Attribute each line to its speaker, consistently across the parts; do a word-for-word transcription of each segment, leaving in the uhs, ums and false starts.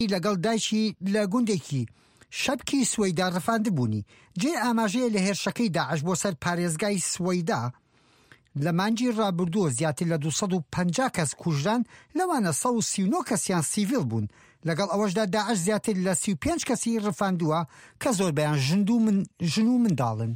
Speaker 1: لەگەڵ دایکی لە گوندێکی شەبکی سوەیدا ڕفاندبوونی. جێ ئاماژەیە لە هێرشەکەی داعش بۆ سەر پارێزگای سوەیدا لە مانگی ڕابردووە زیاتر لە دووسەد و پەنجا کەس کوژران، لەوانە سەد و سی و نۆ کەسیان سیڤیل بوون. لەگەڵ ئەوەشدا داعش زیاتر لە سی و پێنج کەسی ڕفاندووە کە زۆربەیان ژن و منداڵن.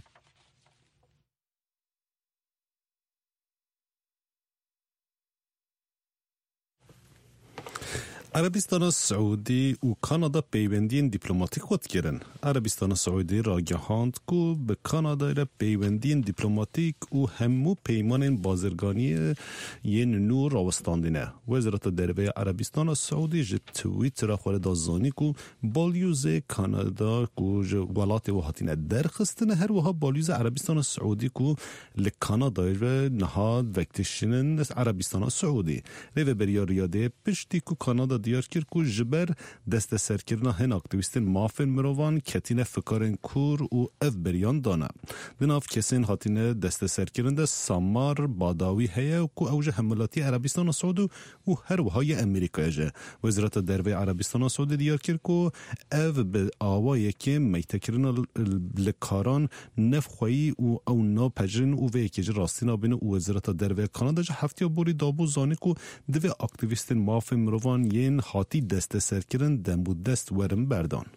Speaker 2: عربستان سعودی و کانادا پیوندین دیپلماتیک خود کردن. عربستان سعودی را گهاند که به کانادا را پیوندین دیپلماتیک و همو پیمان بازرگانی ین نور راوستاندینه. وزارت دربه عربستان سعودی جه تویتر خورده دازانی که بالیوز کانادا که ولات وحاتینه درخستنه، هر وها بالیوز عربستان سعودی که لکانادا را نهاد وکتشنن عربستان سعودی. ریو بریا ریاده پشتی که کانادا دیار کرد که جبر دست سرکرنا هن اکتیویستین مافن مروان کتین فکارن کور و اف بریان دانه. دناف کسین هاتینه دست سرکرنده سامار باداوی هیا که اوجه حملاتی عربستان سعودی و هر وهای امریکا جه. وزارت دربه عربستان سعودی دیار کرد که اف به آوایی که میتکرن لکاران نفخویی و او نا پجرین و وی که راستینا بین و وزارت دربه کانادا جه هفتی بوری دابو زانی که دوی اکتیویستین مافن مروان ین هاتی دست سرکرن دنبو دست ورم بردان.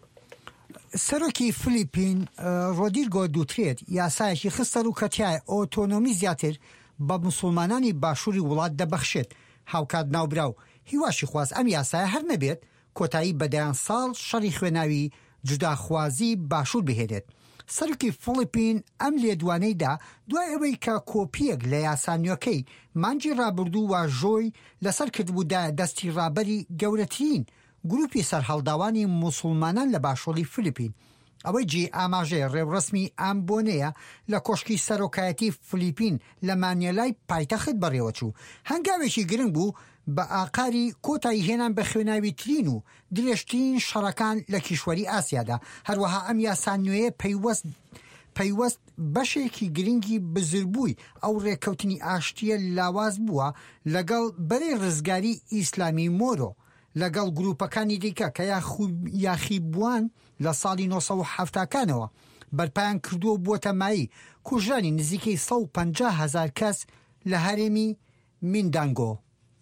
Speaker 1: سەرۆکی فلیپین ڕۆدیرگۆ دووترێت یاسایەکی خستە ڕوو کەتیایە ئۆتۆنۆمی زیاتر بە موسڵمانانی باشووری وڵات دەبەخشێت. هاوکات ناوبراو هیواشی خواست ئەم یاسایە هەر نەبێت کۆتایی بەدەیان ساڵ شەڕی خوێناوی جوداخوازی باشوور بهێنێت. سەرۆکی فلیپین ئەم لێدوانەیدا دوای ئەوەی کە کۆپیەک لە یاسانیۆکەی مانگی ڕابردوو واژۆی لەسەر کردبوودا دەستی ڕابەری گەورەترین گروپی سەرهەڵداوانی موسڵمانان لە باشووری فلیپین. ئەوەی جێ ئاماژەیە ڕێوڕسمی ئەم بۆنەیە لە کۆشکی سەرۆکایەتی فلیپین لە مانیێلای پایتەخت بەڕێوەچوو. هەنگاوێکی گرنگ بوو بە ئاقاری کۆتایی هێنان بە خوێناوی ترین و درێژترین شەڕەکان لە کیشوەری ئاسیادا. هەروەها ئەم یاسانیۆیە پەیوەست پەیوەست بەشێکی گرنگی بزربووی ئەو ڕێکەوتنی ئاشتیە لاواز بووە لەگەڵ بەرەی ڕزگاری ئیسلامی مۆرۆ لەگەڵ گروپەکانی دیکە کە یاخیبووان لە ساڵی نۆ سەد و حەڤتاکانەوە بەرپایان کردووە بووەتە مایی کوژرانی نزیکەی سەد و پەنجا هەزار کەس لە هەرێمی میندانگۆ.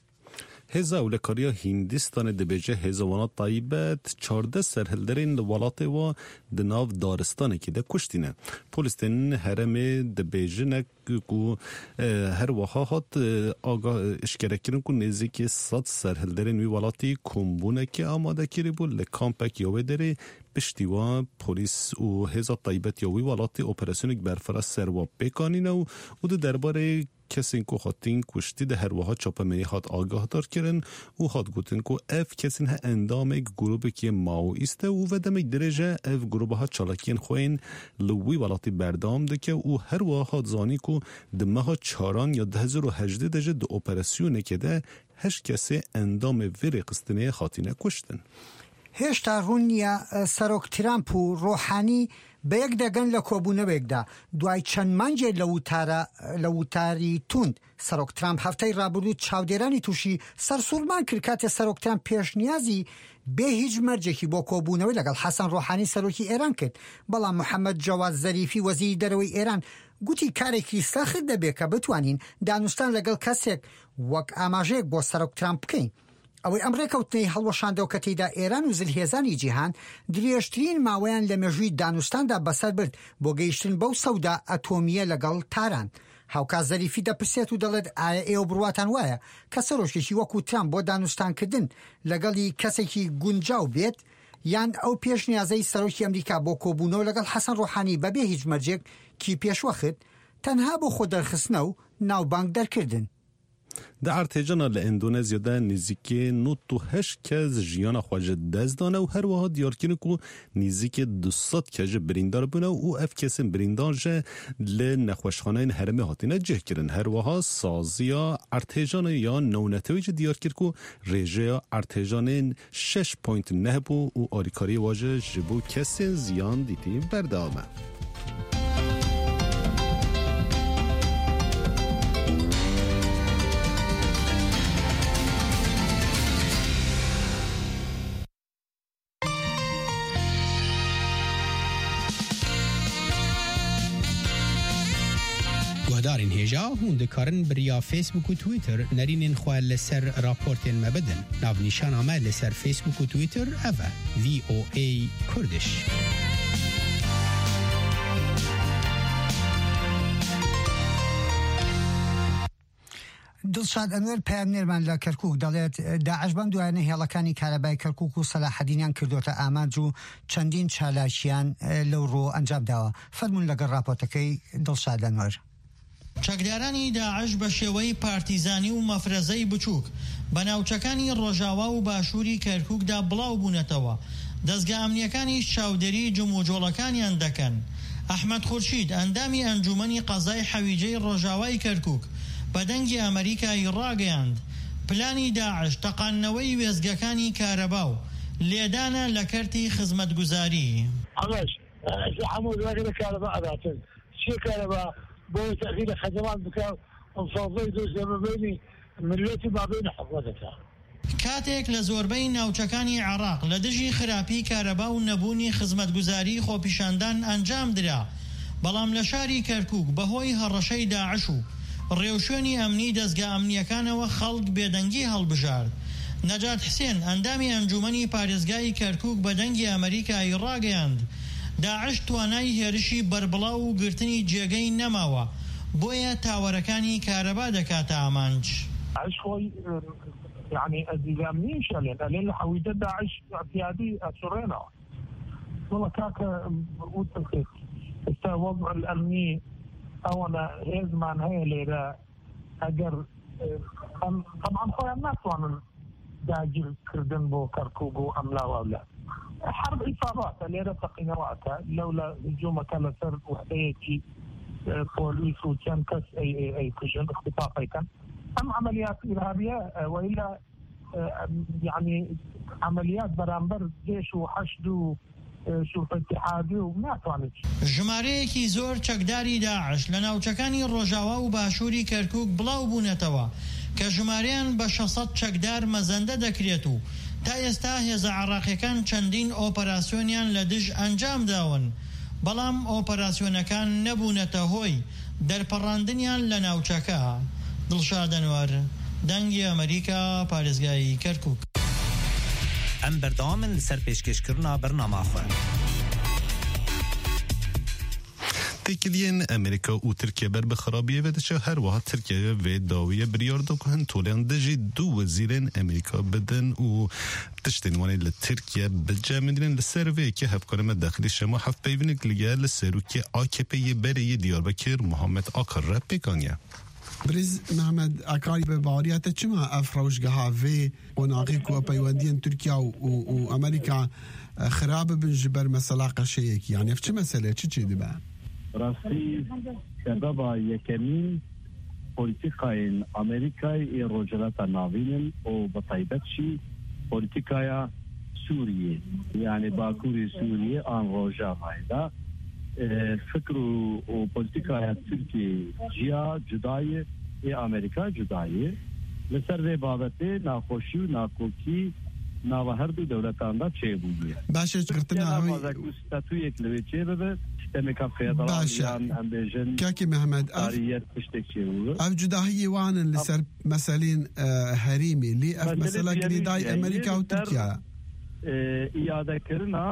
Speaker 2: هزا اولکاریا هندستان دبیجه هزوانات طایبت چارده سرهلدرین ولات و دناو دارستانه که ده کشتینه. پولیستین هرم دبیجه نکو هر وحا هات آگاه اشکره کرن که نزدیک صد سرهلدرین وی ولاتی کمبونه که آماده کری بود لکامپک یاوه داره پشتیوان پولیس و هزا طایبت یاوی ولاتی اپراسیونک برفراس سرواب بکانینه و او ده درباره کسین که خاطین کشتی ده هر وها چاپ می هات آگاه دار کرن و هات گوتن که اف کسین ها اندام یک گروه که ماویسته و ودم یک درجه اف گروه ها چالاکین خوین لوی ولاتی بردام ده که و هر وها هات زانی که دمه ها چاران یا ده هزار و هجده دجه ده اپراسیونه که ده هشت کسی اندام ویری قسطنه خاطینه کشتن.
Speaker 1: هێشتا ڕوونیە سەرۆک ترامپ و ڕۆحانی بە یەک دەگەن لە کۆبوونەوەیەکدا. دوای چەند مانگێ لە وتاری توند سەرۆک ترامپ هەفتەی ڕابردوو چاودێرانی تووشی سەرسوڕمان کرد کاتێ سەرۆک ترامپ پێشنیازی بێ هیچ مەرجێکی بۆ کۆبوونەوەی لەگەڵ حەسەن ڕۆحانی سەرۆکی ئێران کرد. بەڵام محەممەد جەواد زەریفی وەزیری دەرەوەی ئێران گوتی کارێکی سەخت دەبێت کە بتوانین دانوستان لەگەڵ کەسێک وەک ئاماژەیەک بۆ سەرۆک ترامپ بکەین. ئەوەی ئەم ڕێکەوتنەی هەڵوەشاندەوە کە تێیدا ئێران و زلهێزانی جیهان درێژترین ماوەیان لە مێژووی دانوستاندا بەسەر برد بۆ گەیشتن بەو سەودا ئەتۆمیە لەگەڵ تاران. هاوکات زەریفی دەپرسێت و دەڵێت ئایا ئێوە بڕواتان وایە کە سەرۆکێکی وەکو ترامپ بۆ دانوستانکردن لەگەڵی کەسێکی گونجاو بێت یان ئەو پێشنیازەی سەرۆکی ئەمریکا بۆ کۆبوونەوە لەگەڵ حەسەن ڕۆحانی بەبێ هیچ مەرجێک کی پێشوەخت تەنها بۆ خۆ دەرخستنە و ناوبانگ دەرکردن.
Speaker 2: در ارتجانا لاندونزیا ده نزدیکی نود و هشت کس جیان خواجه دزدانه و هر وها دیار کنه که نزدیک دویست کس بریندار بونه و اف کس بریندار جه لنخوشخانه هرمه هاتینه جه کرن. هر وها سازیا ارتجانا یا نونتوی جه دیار کرد که ریجه ارتجان شش پوینت نه بو و آریکاری واجه جبو کس زیان دیتی بردامه.
Speaker 3: هشدارین هجا هون دکارن بریا فیسبوک و تویتر نرینین خواه لسر راپورتین مبدن. ناو نشان آمد لسر فیسبوک و تویتر اوه وی او ای کردش.
Speaker 1: دڵشاد ئەنوەر پامنێرمان لە کەرکووک دەڵێت داعش بەم دوایانە هێڵەکانی کارەبای کەرکووک و سەلاحەدینیان کردوتە ئامانج و چەندین چالاشیان لەو ڕۆ ئەنجام داوە. فەرمون لەگەڵ راپۆرتەکەی دڵشاد ئەنوەر.
Speaker 4: چەکدارانی داعش بە شێوەی پارتیزانی و مەفرەزەی بچووک بە ناوچەکانی ڕۆژاوا و باشووری کەرکووکدا بڵاو بوونەتەوە. دەستگا ئەمنیەکانی چاودێری جموجۆڵەکانیان دەکەن. ئەحمەد خورشید ئەندامی ئەنجومەنی قەزای حەویجەی ڕۆژاوای کەرکووک بەدەنگی ئەمریکای ڕاگەیاند پلانی داعش تەقانەوەی وێزگەکانی کارەبا و لێدانە لە کەرتی خزمەتگوزاری.
Speaker 5: ئەمەش هەموو دوای کارەبا ئەداتن چی کارەبا بۆ تەغییر خەدەمان بکە ئەوساڵی دۆست لەمەبینی ملەتی بابینە حکومەتەکە.
Speaker 4: کاتێک لە زۆربەی ناوچەکانی عێراق لە دژی خراپی کارەبا و نەبوونی خزمەتگوزاری خۆپیشاندان ئەنجام درا، بەڵام لە شاری کەرکووک بەهۆی هەڕەشەی داعش و ڕێوشێنی ئەمنی دەستگا ئەمنیەکانەوە خەڵک بێدەنگی هەڵبژارد. نەجات حسێن ئەندامی ئەنجومەنی پارێزگای کەرکووک بەدەنگی ئەمریکای ڕاگەیاند داعش توانای هێرشی بەربڵاو و گرتنی جێگەی نەماوە، بۆیە تاوەرەکانی کارەبا دەکاتە ئامانج.
Speaker 5: داعش خۆی يعني الزامنين شالين لأن حويدة داعش اعتيادي أسرنا والله كاكا بقول الخير الوضع الأمني أو أنا يزمان هاي اللي أجر طبعا خويا الناس وانا داجل كردن بو كركوبو أملا ولا حرب إصابات اللي رتقينا وقتها لولا هجوم كلا سر وحديتي بوليس وكان كس أي أي أي كجن اختطاف أي كان أم عمليات إرهابية وإلا يعني عمليات برامبر جيش وحشد شوف اتحادي وما توانت.
Speaker 4: ژمارەیەکی زۆر چەکداری داعش لە ناوچەکانی ڕۆژاوا و باشووری کەرکووک بڵاو بوونەتەوە کە ژمارەیان بە شەسەد چەکدار مەزەندە دەکرێت و تا ئێستا هێزە عێراقیەکان چەندین ئۆپەراسیۆنیان لە دژ ئەنجام داون، بەڵام ئۆپەراسیۆنەکان نەبوونەتە هۆی دەرپەڕاندنیان لە ناوچەکە. دڵشاد ئەنوەر، دەنگی ئەمریکا، پارێزگای کەرکووک.
Speaker 6: ئەم بەردەوامن لەسەر پێشکەشکردنا بەرنامەخۆ.
Speaker 2: تکلیین امریکا و ترکیه بر بخرابیه و دچه هر واحد ترکیه و داویه بریارد و کهن طولان دجی دو وزیرین امریکا بدن و تشتینوانی لترکیه بجامدین لسروی که هفکارم داخلی شما هفت پیونک لیگه لسروکی آکپی بری دیاربکر محمد آکر رب بکانیه.
Speaker 7: برز محمد أكاري بباريات كما أفروش جهافي وناقيك وبيودين تركيا وأمريكا خراب بنجبر مسألة قشيك يعني في مسألة شو دبا
Speaker 8: راسي سبب يكمين بوليتيكاين أمريكاي رجلات ناوين وبطيبتشي بوليتيكايا سوريا يعني باكوري سوريا عن روجا هايدا فكر وبوليتيكا تركيا جيا جداية إيه أمريكا جداية لسر بابته ناخوشي وناكوكي ناوهردو دولتان دا چه بودی
Speaker 7: باشه قرتنا هوی
Speaker 8: ستاتوی اکلوی چه ببه سیستمکا فیدرالیان امبیجن
Speaker 7: كاكي محمد
Speaker 8: تاریت پشتک چه بوده
Speaker 7: اف جداهي وان لسر مسالين هريمي لي اف مسألة قريداي أمريكا وتركيا
Speaker 8: iade kirina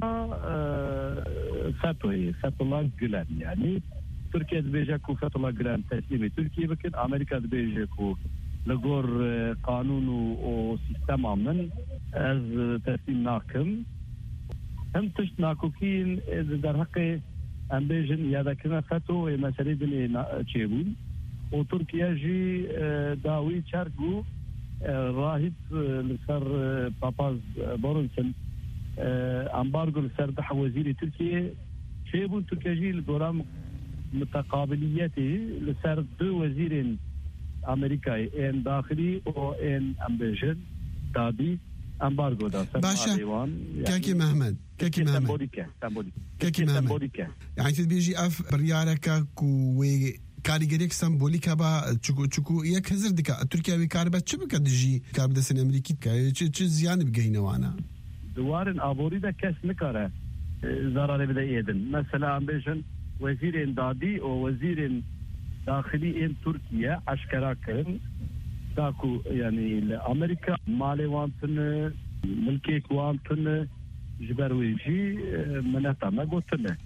Speaker 8: FETÖ'yü, Fethullah Gülen yani Türkiye dibêje ku Fethullah Gülen teslîmê Türkiye bikin, Amerika dibêje ku li gor kanûn û sîstema min ez teslîm nakim. Hem tişt nakokîn derheqê em bêjin yadekirina FETÖ ê meselê dilê çêbûn û Türkiye jî dawî çerk bû راهب لسر باباز بورنسن امبارغو لسر دح وزير تركيا شيبون تركيا جي لدورام متقابليته لسر دو وزيرين امريكاي ان داخلي او ان امبيجن دادي امبارغو دا
Speaker 7: باشا كاكي محمد كاكي محمد
Speaker 8: سمبوليكا
Speaker 7: كاكي محمد يعني تبيجي اف برياركا كوي کاریگری سمبولیک با چکو چکو یک هزار دکا ترکیه وی کار با چه بکد جی کار بدسن امریکی که چه چه زیان بگینه وانا
Speaker 8: دوارن آبوری دا کس نکاره ضرر بده ایدن مثلا بیشن وزیر دادی و وزیر داخلي ان تركيا اشكرا كرن داكو يعني امريكا مالي وانتن ملكي وانتن جبرويجي مناتا ما قلتنا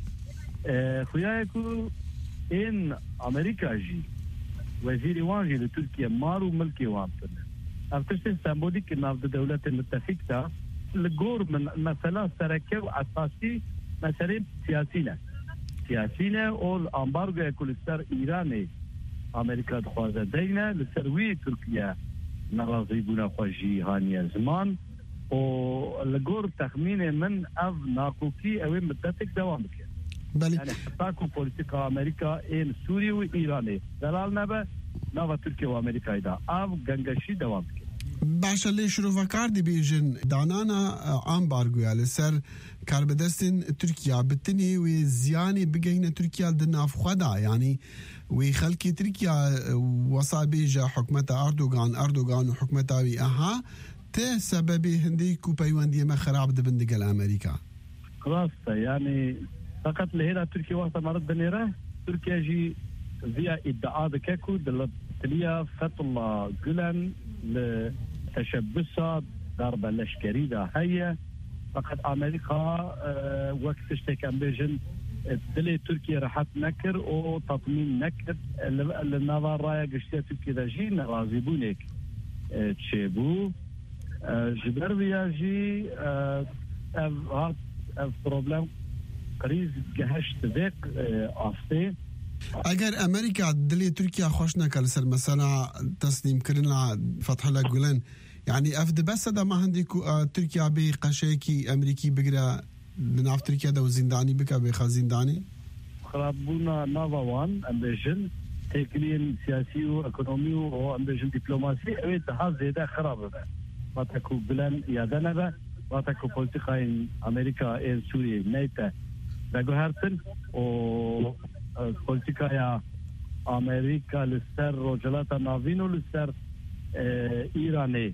Speaker 8: خوياكو ان امريكا جي وزير وانجي لتركيا مارو ملكي وانتن افتشت سامبوليك ان الدولات المتفقه الجور من مثلا سركه اساسي مثلا سياسينا سياسينا او الامبارغو يكون السر ايراني امريكا دخوازه دينا لسروي تركيا نراضي بنا خوجي هانيه زمان او الجور تخمين من اف ناقوكي او متفق دوام بك
Speaker 7: بله
Speaker 8: يعني حتى بوليتيكا امريكا ان سوريا وايراني دلال نبا نوا تركيا وامريكا دا اف گنگشي دوام بك
Speaker 7: باشا لي شروع كاردي بيجن دانانا امبارغو على سر كاربدستن تركيا بتني وزياني بقينا تركيا دنا فخدا يعني وخلكي تركيا وصابيجا حكمتها اردوغان اردوغان وحكمتها اها ته سببي هندي كوبايواندي ما خراب دبندق الامريكا
Speaker 8: خلاص يعني فقط لهنا تركيا وقت مرض بنيره تركيا جي فيها ادعاء بكاكو دلتليا فتح الله جولان لتشبثها ضربة لشكرية هي فقط أمريكا أه وقت تشتكي بيجن دلي تركيا راح تنكر أو تطمين نكر النظر رايا قشتيا تركيا دا جي نرازيبونيك أه تشيبو أه جبر بياجي أه هات أه بروبلم قريز جهشت ذيك أه أفتي
Speaker 7: اگر امریکا دلی ترکیا خوش نکل سر مثلا تسلیم کرنا فتح الله گولن يعني افد بس دا ما عندك تركيا بقشيكي امريكي بقرا بناف تركيا دا وزنداني بكا بخا زنداني
Speaker 8: خرابونا نافوان امبيجن تكنين سياسي واقتصادي وامبيجن دبلوماسي اويت هذا ده خراب ده واتكو بلان يادنا ده واتكو بوليتيكا امريكا ان سوريا نيتا دغهرتن او بوليتيكا يا امريكا للسر رجلاتا نافينو للسر ايراني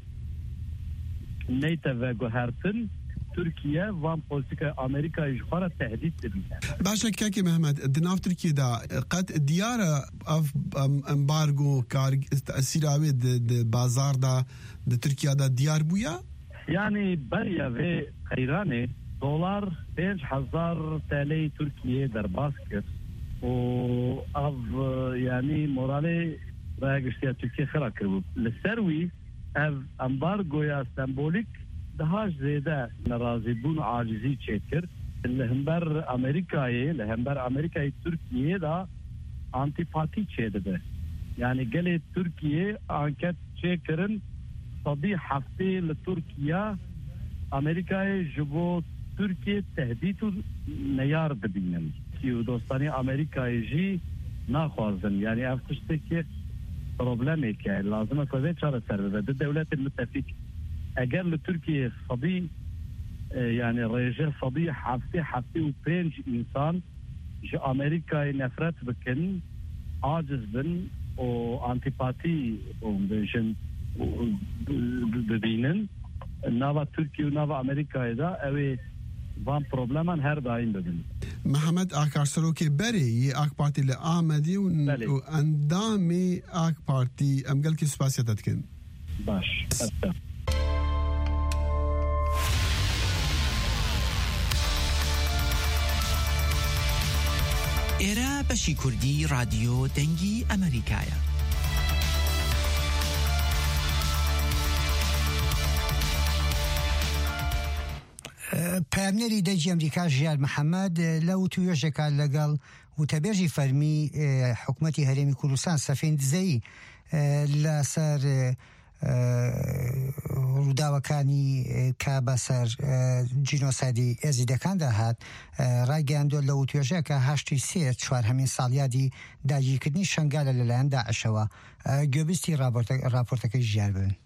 Speaker 8: نيتا وغهرتن تركيا وان بوليتيكا امريكا يجخر تهديد تبيها
Speaker 7: باشا كاكي محمد دناف تركيا دا قد ديارة اف امبارغو كار تأثير د بازار دا د تركيا دا ديار بويا
Speaker 8: يعني بريا في خيراني دولار بينج هزار تالي تركيا در باسكت و اف يعني مورالي رايقشتيا تركيا خرا كربو للسروي اف امبارغو يا سمبوليك دهاش زيادة نرازي بون عاجزي تشكر الهمبر أمريكاي الهمبر أمريكاي تركيا دا انتيباتي تشيده يعني قال تركيا انكت تشكرن صدي حفتي لتركيا أمريكاي جبو تركيا تهديد نيار دبينن كيو دوستاني أمريكاي جي ناخوازن يعني افتشتك بروبلمك يعني لازم كذا شرط سر الدولات المتفقة اگر لتركيا صدي يعني رجال صدي حفتي حفتي وبينج انسان جو امريكا نفرت بكن عاجز بن او انتيباتي بومبيشن بدينن نافا تركيا ونافا امريكا دا اوي وان بروبلمان هر داين بدن
Speaker 7: محمد اكارسروكي بري اك بارتي لآمدي واندامي اك بارتي ام قال كي سباسيا تتكن
Speaker 8: باش أبدا.
Speaker 9: إيرا بشي كردي راديو دنجي أمريكايا
Speaker 1: پامنری دەجی ئەمریکا ژیار محەممەد لەو توێژێکا لەگەڵ وتەبێژی فەرمی حکوومەتی هەرێمی کوردستان سەفین دزەی لەسەر ڕووداوەکانی کە بەسەر جینۆسایدی ئێزیدەکاندا هات ڕایگەیاندووە لە توێژەکە هەشتی سێ چوارهەمین ساڵیادی داگیرکردنی شنگالە لەلایەن داعشەوە گوێبیستی راپۆرتەکەی ژیار بن.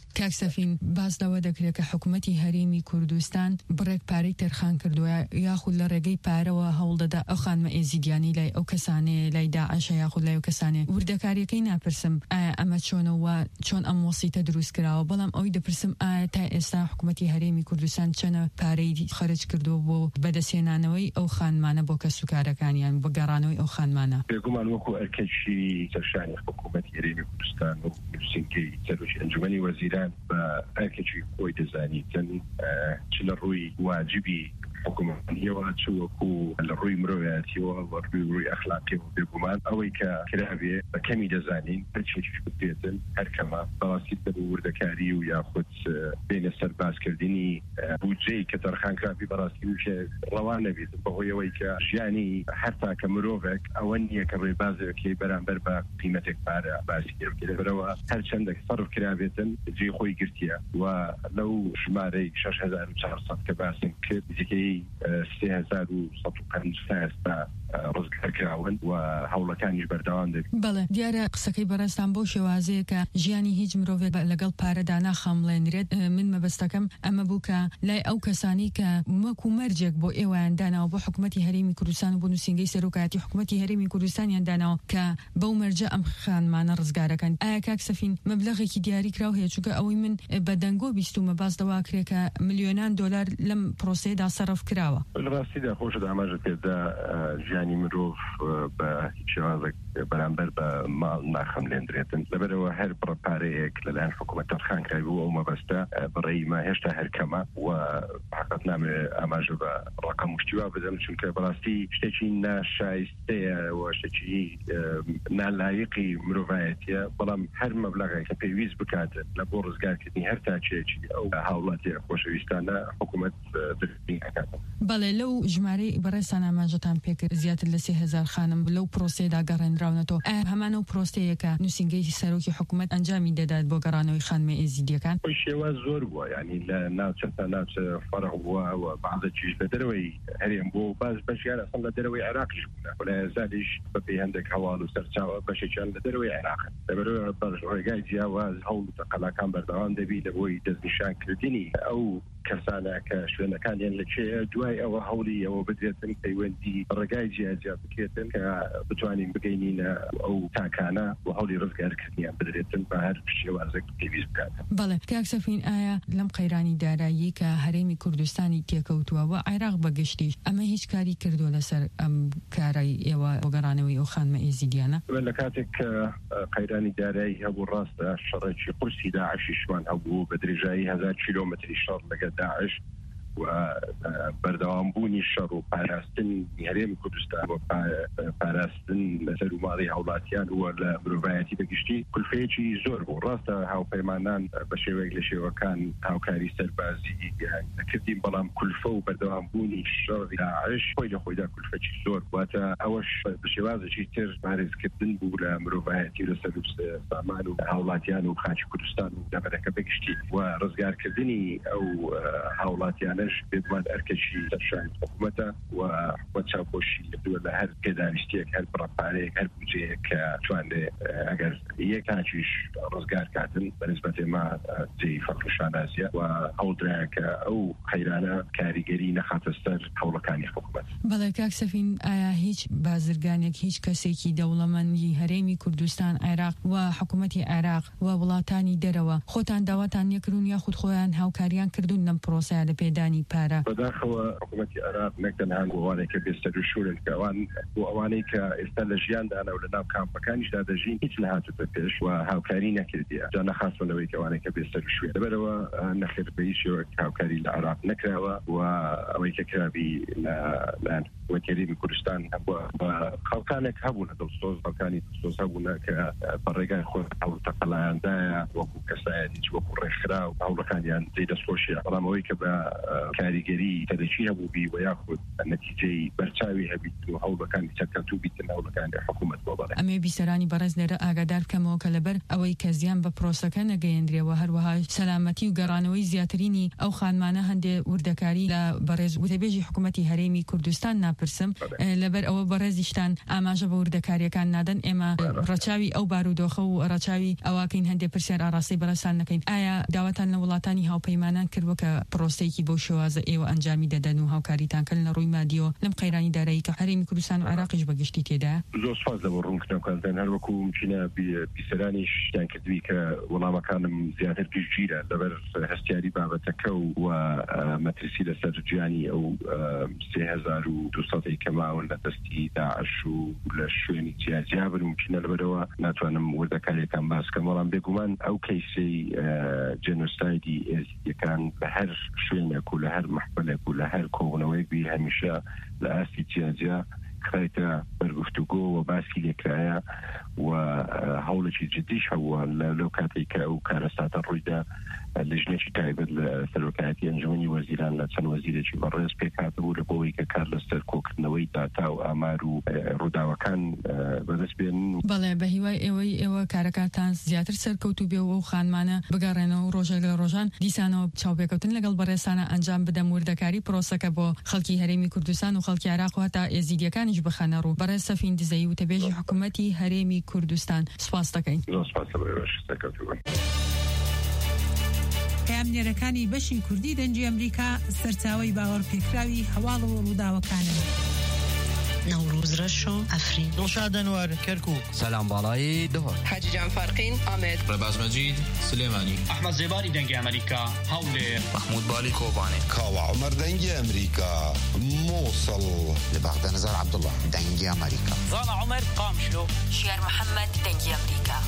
Speaker 10: کاکسەفین باس لەوە دەکرێت کە حکوومەتی هەرێمی کوردستان بڕێک پارەی تەرخان کردووە یاخود لە ڕێگەی پارەوە هەوڵدەدا ئەو خانمە ئێزیدیانی لای ئەو کەسانەیە لای داعش یاخود لای ئەو کەسانێ وردەکاریەکەی ناپرسم ئایا ئەمە چۆنەوە چۆن ئەم وەسیتە دروست کراوە بەڵام ئەوی دەپرسم ئایا تا ئێستا حکوومەتی هەرێمی کوردستان چەنە پارەی خەرج کردو بۆ بەدەستهێنانەوەی ئەو خانمانە بۆ کەسوکارەکانیان بۆ گەڕانەوەی ئەو خانمانە
Speaker 11: بێگومان وەکو ئەرکێکی سەرشانی حکوومەتی هەرێمی کوردستان و نووسینگەی سەرۆکی ئەنجومەنی وەزیران بە ئەرکێکی خۆی دەزانیتن چ لە ڕووی واجبی حکوومەتیەوە چ وەکو لە ڕووی مرۆڤایەتیەوە وە ڕووی ئەخلاقی و بێگومان ئەوەی کە کرابێ بە کەمی دەزانین هەرچێکیش بێتن هەرکەمە بەڕاستی بە وردەکاری و یاخود بینە سەربازکردنی بودجەی کە تەرخانکراوی بەڕاستی وشە ڕەوان نەبێت بەهۆی ئەوەی کە ژیانی هەرتا کە مرۆڤێک ئەوە نییە کە ڕێ بازێکی بەرامبەر بە قیمەتێک پارە باسی لەبەرەوە هەر چەندێک سەرف کرابێتن جێ خۆی گرتیە و لەو ژمارەی شەش هەزار و چوارسەد کە باسم کرد نزیکەی سێ هەزار و سەد و پەنجا ئێستا ڕزگارکراون و هەوڵەکانیش بەردەوام دەبێت.
Speaker 10: بەڵێ دیارە قسەکەی بەڕێستان بۆ شێوازەیە کە ژیانی هیچ مرۆڤێک لەگەڵ پارەدا ناخەمڵێنرێت. من مەبەستەکەم ئەمە بوو کە لای ئەو کەسانی کە وەکو مەرجێک بۆ ئێوەیان داناوە بۆ حکوومەتی هەرێمی کوردستان و بۆ نووسینگەی سەرۆکایەتی حکوومەتی هەرێمی کوردستانیان داناوە کە بەو مەرجە ئەم خانمانە ڕزگارەکەن. ئایا کاکسەفین مەبلەغێکی دیاری کراو هەیە چونکە ئەوەی من بە دەنگۆ بیستومە باس دەوا کرێ کە ملیۆنان دۆلار لەم پرۆسەیەدا سەرف کراوە؟
Speaker 11: ڕاستیدا خۆشە ئاماژە پێدا ژیانی مرۆڤ بە هیچ شێوازێک بەرامبەر بە ماڵ ناخەملێندرێتن لەبەرەوە هەر بڕپارەیەک لەلایەن حکوومەت تەرخانکراوی بوو ئەو مەبەستە بڕێیمە هێشتا هەرکەمە و حقیقەت نامێ ئاماژە بە ڕقم وشتیوا بدەم چونکە بەڕاستی شتێکی ناشایستەیە و شتێکی نالایقی مرۆڤایەتیە بەڵام هەر مەبلەغێک کە پێویست بکاتن لە بۆ ڕزگارکردنی هەر تاچێکی ئەو هاوڵاتی خۆشەویستانە حکوومەت درنگ ئەکاتن.
Speaker 10: بەڵێ لەو ژمارەی بەڕێستان ئاماژەتان پێکرد زیاتر لە سێ هەزار خانم لەو پرۆسەیەدا گەڕێنراونەتەوە. هەمان ئەو پرۆسەیە کە نووسینگەی سەرۆکی حکوومەت ئەنجامی دەدات بۆ گەڕانەوەی خانمە ئێزیدیەکان؟
Speaker 11: شێوە زۆر بووە ینی لە ناوچە تا ناوچە فەرق بووە و بەعضەکیش لە دەرەوەی هەرێم بۆ باز بەشیان ئەسڵ لە دەرەوەی عێراقیش بوونە و لە زادیش بەپێی هەندێک هەواڵ و سەرچاوە بەشێکیان لە دەرەوەی عێراقن. لەبەرەوە بەش ڕێگای جیاواز هەوڵ و تەقەلاکان بەردەوام دەبی لە بۆی دەستنیشانکردنی ئەو کەسانە کە شوێنەکانیان لەکوێیە دوای ئەوە هەوڵی ئەوە بدرێتن پەیوەندی ڕێگای جیاجیا بکرێتن کە بتوانین بگەینینە ئەو تاکانە و هەوڵی ڕزگارکردنیان بدرێتن بە هەر شێوازێک پێویست بکاتن.
Speaker 10: بەڵێ کاکسەفین ئایا لەم قەیرانی دارایی کە هەرێمی کوردستانی تێکەوتووە و عێراق بەگشتی ئەمە هیچ کاری کردووە لەسەر ئەم کارای ئێوە بۆ گەڕانەوەی ئەو خانمە ئێزیدیانە؟
Speaker 11: لە کاتێک کە قەیرانی دارایی هەبوو ڕاستە شەڕێکی قورسی داعشیشمان هەبوو بە درێژایی هەزار کیلۆمەتری شەڕ لەگەڵ داعش و بەردەوامبوونی شەڕ و پاراستنی هەرێمی کوردستان و پاراستن لەسەر و ماڵی هاوڵاتیان وە لە مرۆڤایەتی بەگشتی کولفەیەکی زۆر بوو. ڕاستە هاوپەیمانان بە شێوەیەک لە شێوەکان هاوکاری سەربازی نەکردین بەڵام کولفە و بەردەوامبوونی شەڕی داعش خۆی لە خۆیدا کولفەکی زۆر واتە ئەوەش بە شێوازێکی تر پارێزکردن بوو لە مرۆڤایەتی لەسەر سامان و هاوڵاتیان و خاکی کوردستان و دەبەرەکە بەگشتی و ڕزگارکردنی ئەو هاوڵاتیانە بێدوان ئەرکەشی سەرشانی حکوومەتە و حکوومەت چاوپۆشی دووە لە هەر پێداویستیەک هەر بڕەپارەیەک هەر بودجەیەک کە توانێ ئەگەر یەکانچیش ڕزگار کاتن بەنسبەت ئێمە جێی فەقر شانازیە و هەوڵدرایە کە ئەو قەیرانە کاریگەری نەخاتە سەر هەوڵەکانی حکوومەت.
Speaker 10: بەڵێ کاکسەفین ئایا هیچ بازرگانێک هیچ کەسێکی دەوڵەمەندی هەرێمی کوردستان عێراق و حکوومەتی عێراق و وڵاتانی دەرەوە خۆتان داواتان نەکردون یاخود خۆیان هاوکاریان کردوون لەم پرۆسەیە لە پێدانی پارە؟
Speaker 11: بەداخەوە حکوومەتی عێراق نەکتەنها ئەوانەی کە بێستەر و شورن کە ئەوان بۆ ئەوانەی کە ئێستا لە ژیاندانە و لە ناو کامپەکانیشدا دەژین هیچ نەهاتوتە پێش و هاوکاری نەکردیە جا نەخاستنەوەی کە ئەوانەی کە بێستەر و شوێن لەبەرەوە نەخێر بە هیچ شێوەیەک هاوکاری لە عێراق نەکراوە و ئەوەی کە کرابی لە وەکیلی کوردستان هەبووە خەڵکانێک هەبوون دڵسۆز خەڵکانی دڵسۆز هەبوونە کە بەڕێگای خۆ هەوڵتەقەڵایاندایە وەکو کەسایەتی وەکو ڕێکخرا و هەوڵەکانیان جێی دەستخۆشیە بەڵام ئەوەی کە بە كاريجري تدشيها بوبي وياخذ النتيجة برشاوي هبيت وهو كان يشكلتو بيتنا ولا كان حكومة وضعه
Speaker 10: أمي بيسراني برز لرا أقدر كمو كلبر أو كزيان ببروسكا نجيندري وهروها سلامتي وقرانوي زياتريني أو خانمانه هند وردكاري لا برز وتبيجي حكومتي هرمي كردستان نابرسم لبر أو برزشتان أما جب وردكاري كان نادن إما رچاوي أو بارودوخو رچاوي أواكين هند برسير أراسي برسان نكين آيا دعوتان لولاتاني هاو بيمانان كروك بروستيكي بوشواز إيو أنجامي ددنو هاو كاريتان كلنا روي ماديو لم قيراني داري كحرمي كردستان وعراقش بقشتي تيدا
Speaker 11: زوج فاز لورون كنا كان هل وكو ممكن بسرانيش كان كدوي والله ما كان زيادة كجيرة لبر هستياري بابتكو ومترسي لسرجاني أو سهزار ودوسطي كما ولا تستي داعش ولا شويني جابر ممكن لبروا ناتوانم وردكاري كان باس كمالان بيقومان أو كيسي جنوسايدي كان بهر شويني كل هر محفلة كل هر كونوي بي هميشة لأسي تيازيا خايتا برغفتوغو وباسكي لكرايا وهولجي جديش هو لوكاتيك أو كارسات الريدة اللجنة تايبة الثلوكاتي أنجمني وزيران لاتسان وزيرة برز بيكاتو لبوي كارلس تركوك نوي داتا وآمارو رودا وكان بدس بين
Speaker 10: بله بهواي ايوي ايوه كاركاتان زياتر سركوتو بيو خانمانه بقارنو روجل روجان ديسانو تشاو بيكوتن لقل برسانه انجام بدم وردكاري بروسكا بو خلقي هرمي كردستان وخلقي عراق وحتى يزيديا كانش بخانرو برز سفين دزي وتبيجي حكومتي هرمي كردستان سپاس دكاين
Speaker 11: سپاس دكاين
Speaker 12: پامنێرەکانی بەشی کوردی دەنجی ئەمریکا سەرچاوەی باوەڕپێکراوی هەواڵ و ڕووداوەکانن.
Speaker 13: نوروز رشو افرین
Speaker 4: دڵشاد ئەنوەر کەرکووک
Speaker 14: سەلام باڵایی دهۆر
Speaker 15: حاجی جان فارقین ئامێد
Speaker 16: ڕێباز مەجید سلێمانی
Speaker 17: ئەحمەد زێبانی دەنگی ئەمریکا هەولێر
Speaker 18: محمود بالی کۆبانێ کاوە عومەر دەنگی ئەمریکا مووسڵ
Speaker 19: لە بەغداد نەزار عەبدوڵڵا دەنگی ئەمریکا
Speaker 20: زانا عومەر قامشلۆ
Speaker 21: شێر محەممەد دەنگی ئەمریکا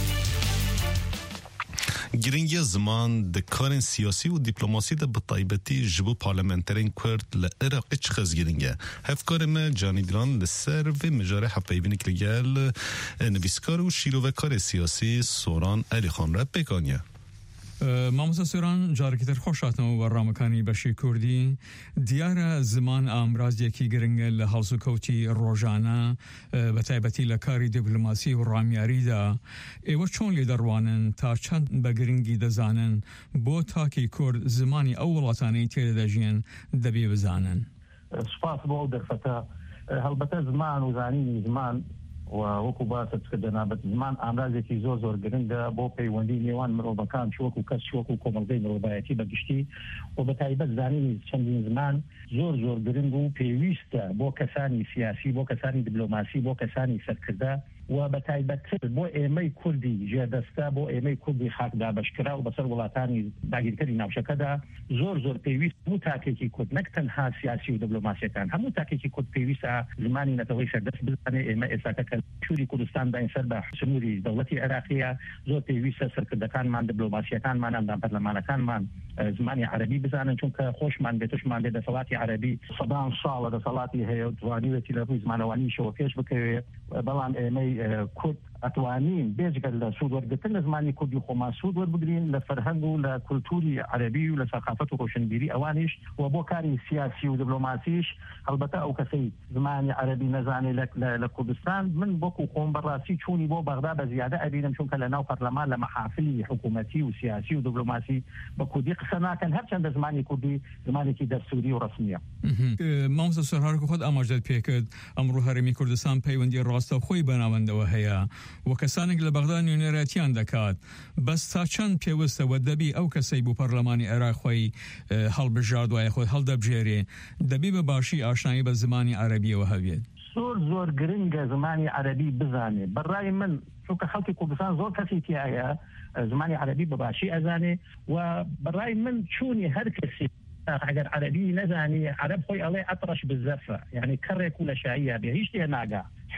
Speaker 2: گرنگی زمان د کارن سیاسی و دیپلماسی د بطایبتی جبو پارلمنترین کرد لعراق اچ خز گرنگه هفکار ما جانی دیلان لسر و مجاره حپیبینی کلگل نویسکار و شیرو کار سیاسی سوران علی خان را بکانیه
Speaker 22: مامۆستا سۆران جارێکتر خۆشاتنەوە وەڕامەکانی بەشی کوردی دیارە زمان ئامرازێکی گرنگە لە هەڵسوکەوتی ڕۆژانە بە تایبەتی لە کاری دیپلۆماسی و ڕامیاریدا ئێوە چۆن لێ دەڕوانن تا چەند بە گرنگی دەزانن بۆ تاکی کورد زمانی ئەو وڵاتانەی تێدا دەژیان دەبێ بزانن.
Speaker 5: سپاس بۆ ئەو دەرفەتە هەڵبەتە زمان و زانینی زمان وەکو باسە کردنا بە زمان ئامرازێکی زۆر زۆر گرنگە بۆ پەیوەندی نێوان مرۆڤەکان چوەکو کەس چوەکو کۆمەڵگەی مرۆڤایەتی بەگشتی و بە تایبەت زانینی چەندین زمان زۆر زۆر گرنگ و پێویستە بۆ کەسانی سیاسی بۆ کەسانی دیپلۆماسی بۆ کەسانی سەرکردە و بە تایبەتتر بۆ ئێمەی کوردی ژێردەستە بۆ ئێمەی کوردی خاکدا بەشکرا و بەسەر وڵاتانی داگیرکەری ناوچەکەدا زۆر زۆر پێویست هەموو تاکێکی کورد نەک تەنها سیاسی و دیپلۆماسیەکان هەموو تاکێکی کورد پێویستە زمانی نەتەوەی سەردەست بزانێ ئێمە ئێستاکە کە شووری کوردستان داین سەر بە سنووری دەوڵەتی عێراقیە زۆر پێویستە سەرکردەکانمان دیپلۆماسیەکانمان ئەندام پەرلەمانەکانمان زمانی عەرەبی بزانن چونکە خۆشمان بێ توشمان بێ دەسەڵاتی عەرەبی سەدان ساڵە دەسەڵاتی هەیە و توانیوێتی لە ڕووی زمانەوانیشەوە پێش بکەوێ بەڵام ئێمەی کورد ئەتوانین بێجگەل لە سوود وەرگرتن لە زمانی کوردی خۆمان سوود وەربگرین لە فەرهەنگ و لە کولتوری عەرەبی و لە سەقافەت و ڕۆشنبیری ئەوانیش و بۆ کاری سیاسی و دیپلۆماسیش هەڵبەتە ئەو کەسەی زمانی عەرەبی نەزانێ لە کوردستان من بۆکو خۆم بەڕاستی چوونی بۆ بەغدا بە زیادە ئەبینم چونکە لە ناو پەرلەمان لە مەحافلی حکوومەتی و سیاسی و دیپلۆماسی بە کوردی قسە ناکەن هەرچەندە زمانی کوردی زمانێکی دەستوری و ڕسمیە.
Speaker 22: مامۆستا سۆران هەروەکو خۆت ئاماژەت پێکرد ئەمڕۆ هەرێمی کوردستان پەیوەندی ڕاستەوخۆی بەناوەندەوە هەیە و کەسانێک لە بەغدا نوێنەرەتیان دەکات بەس تا چەند پێوەستەوە دەبی ئەو کەسەی بوو پەرلەمانی عێراق خۆی هەڵبژاردووە وایە خۆت هەڵدەبژێرێ دەبی بە باشی ئاشنایی بە زمانی عەرەبیەوە هەبێت.
Speaker 5: زۆر زۆر گرنگە زمانی عەرەبی بزانێ بەڕای من چونکە خەڵکی کوردستان زۆر کەسی تایە زمانی عەرەبی بە باشی ئەزانێ و بەڕای من چوونی هەر کەسی ئەگەر عەرەبی نەزانی عەرەب خۆی ئەڵێ ئەتڕەش بزەفە یعنی کەڕێک و لە شاییە بێ هیچ تێ ناگا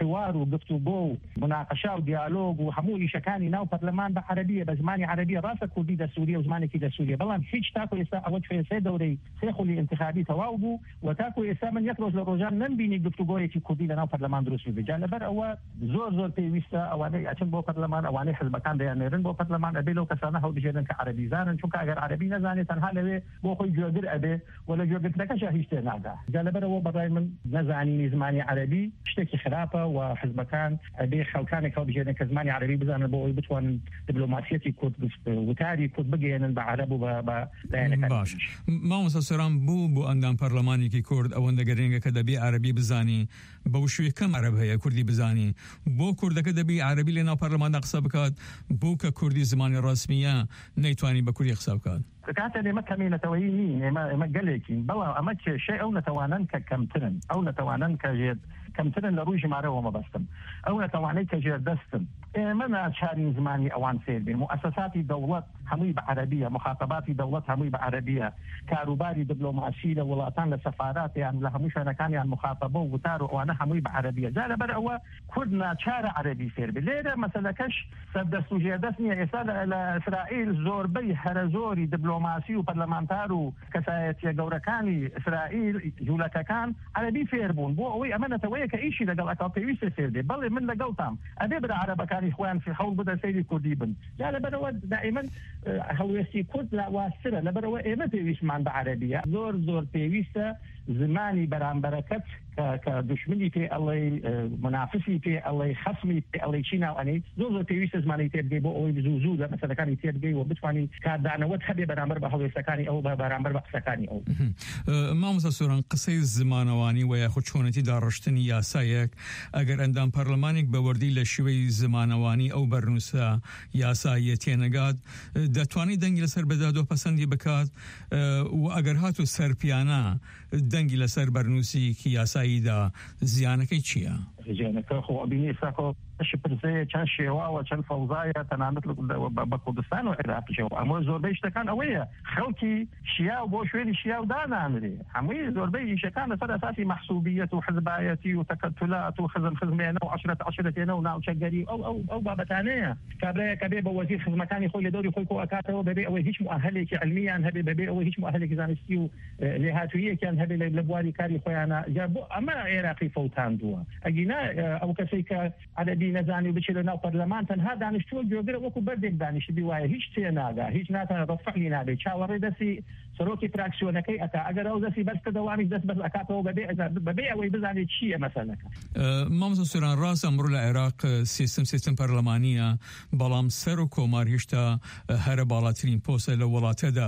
Speaker 5: حوار وگفتوگۆ مناقشه و دیالۆگ و هەموو ئیشەکانی ناو پەرلەمان بە عەرەبیە بە زمانی عەرەبی ڕاستە کوردی دەسووریە و زمانێکی دەسووریە بەڵام هیچ تاکو ئێستا ئەوە توێ سێ دەورەی سێ خولی انتخابی تەواو بوو و تاکو ئێستا من یەک ڕۆژ لە ڕۆژان نەمبینی گفتوگۆیەکی کوردی لە ناو پەرلەمان دروست بێت جا لەبەر ئەوە زۆر زۆر پێویستە ئەوانەی ئەچن بۆ پەرلەمان ئەوانەی حزبەکان دەیانێرن بۆ پەرلەمان ئەبێ لەو کەسانە هەڵبژێرن کە عەرەبی زانن چونکە ئەگەر عەرەبی نەزانێت تەنها لەوێ بۆ خۆی گوێگر ئەبێ و لە گوێگرتنەکەشە هیچ تێ ناگا جا لەبەرەوە بەڕای من نەزانینی زمانی عەرەبی شتێکی خراپە و حزبەکان ئەبێ خەڵکانێک هەڵبژێرن کە زمانی عەرەبی بزانن بۆ ئەوەی بتوانن دیپلۆماسیەتی کورد وتاری کورد بگەێنن بە عەرەب و بە لایەنەکان
Speaker 22: باش مامۆستا سۆران بوو بۆ ئەندام پەرلەمانێکی کورد ئەوەندە گەرێنگە کە دەبێ عەرەبی بزانی بەو شوێ کەم عەرەب هەیە کوردی بزانی بۆ کوردەکە دەبێ عەرەبی لە ناو پەرلەماندا قسە بکات بۆ کە کوردی زمانی ڕسمیە نەیتوانی بە کوردی قسە بکات
Speaker 5: کاتە ئێمە کەمینەتەوەی نین ئێمە ئێمە گەلێکین بەڵام ئەمە کێشەی ئەو نەتەوانن کە کەمترن ئەو نەتەوانن کە ژێر کەمترن لە ڕووی ژمارەوە مەبەستم ئەو نەتەوانەی کە ژێر دەستن ئێمە ناچارین زمانی ئەوان فێر بین مؤسساتی دەوڵەت هەمووی بە عەرەبیە مخاطباتی دەوڵەت هەمووی بە عەرەبیە کاروباری دیپلۆماسی لە وڵاتان لە سەفاراتیان لە هەموو شوێنەکانیان مخاطبە و وتار و ئەوانە هەمووی بە عەرەبیە جا لەبەر ئەوە کورد ناچارە عەرەبی فێر بێت لێرە مەسەلەکەش سەردەست و ژێردەست نییە ئێستا لە ئیسرائیل زۆربەی هەرە زۆری دیپلۆماسی و پەرلەمانتار و کەسایەتیە گەورەکانی ئیسرائیل جوولەکەکان عەرەبی فێر بوون بۆ ئەوەی ئەمە نەتەوەیە کە ئیشی لەگەڵ ئەکا پێویستە فێر بێت بەڵێ من لەگەڵتام ئەبێ برا عەرەبەکانی خۆیان فێ هەوڵ بدە سەیری کوردی بن جا لەبەرەوە دائیمەن هەڵوێستی کورد لاوازترە لەبەرەوە ئێمە پێویستمان بە عەرەبیە زۆر زۆر پێویستە زمانی بەرامبەرەکەت کە دشمنی پێ ئەڵێ منافسی پێ ئەڵێ خەسمی پێ ئەڵێ چی ناوانەی زۆر زۆر پێویستە زمانی تێبگەی بۆ ئەوەی زوو زوو لە مەسەلەکانی تێبگەی و بتوانانی کاردانەوەت هەبێ بەرامبەر بە هەڵوێستەکانی ئەو بە بەرامبەر بە قسەکانی ئەو
Speaker 22: مامۆستا سۆران قسەی زمانەوانی و یاخود چۆنەتی داڕشتنی یاسایەک ئەگەر ئەندام پەرلەمانێک بەوەردی لە شوەی زمانەوانی ئەو بەرنووسە یاساییە تێنەگات دەتوانێت دەنگی لەسەر بەدادۆ پەسەندی بکات و ئەگەر هاتو سەرپیانە دەنگی لەسەر بەرنووسێکی یاساییدا زیانەکەی چییە؟
Speaker 5: زیانەکە خۆ بینی ساکۆ شی پرسەیە چەند شێواوە چەند فەوزایە تەنانەت بە کوردستان و عێراقیشەوە ئەمە زۆربەی شتەکان ئەوەیە خەڵکی شیاو بۆ شوێنی شیاو دانانرێ هەمووی زۆربەی ئیشەکان لەسەر ئەساسی مەحسوبیەت و حزبایەتی و تەکەتولات و خزم خزمێنە و عەشرەت عەشرەتێنە و ناوچەگەری ئەو ئەو ئەو بابەتانەیە کابرایەکە بێ بە وەزیر خزمەکانی خۆی لە دەوری خۆی کۆ ئەکاتەوە بەبێ ئەوەی هیچ مؤهلێکی علمیان هەبێ بەبێ ئەوەی هیچ مؤهلێکی زانستی و لێهاتوویەکیان هەبێ لە بواری کاری خۆیانە جا بۆ ئەمە عێراقی فەوتاندووە ئەگینا ئەو کەسێک کە عەرەبی نەزانی بچێت لە ناو پەرلەمان تەنها دانیشتووە گوێگرە وەکو بەردێک دانیشتبی وایە هیچ تێ ناگا هیچ ناتوانێت ڕەفعلی نابێت چاوەڕێ دەستی سەرۆکی فراکسیۆنەکەی ئەکا ئەگەر ئەو دەستی بەرز کە دەوامیش دەست بەرز ئەکاتەوە بەبێ بەبێ ئەوەی بزانێت چییە مەسەلەکە
Speaker 22: مامۆستا سۆران ڕاست ئەمڕۆ لە عێراق سیستم سیستم پەرلەمانیە بەڵام سەر و کۆمار هێشتا هەرە باڵاترین پۆستە لە وڵاتەدا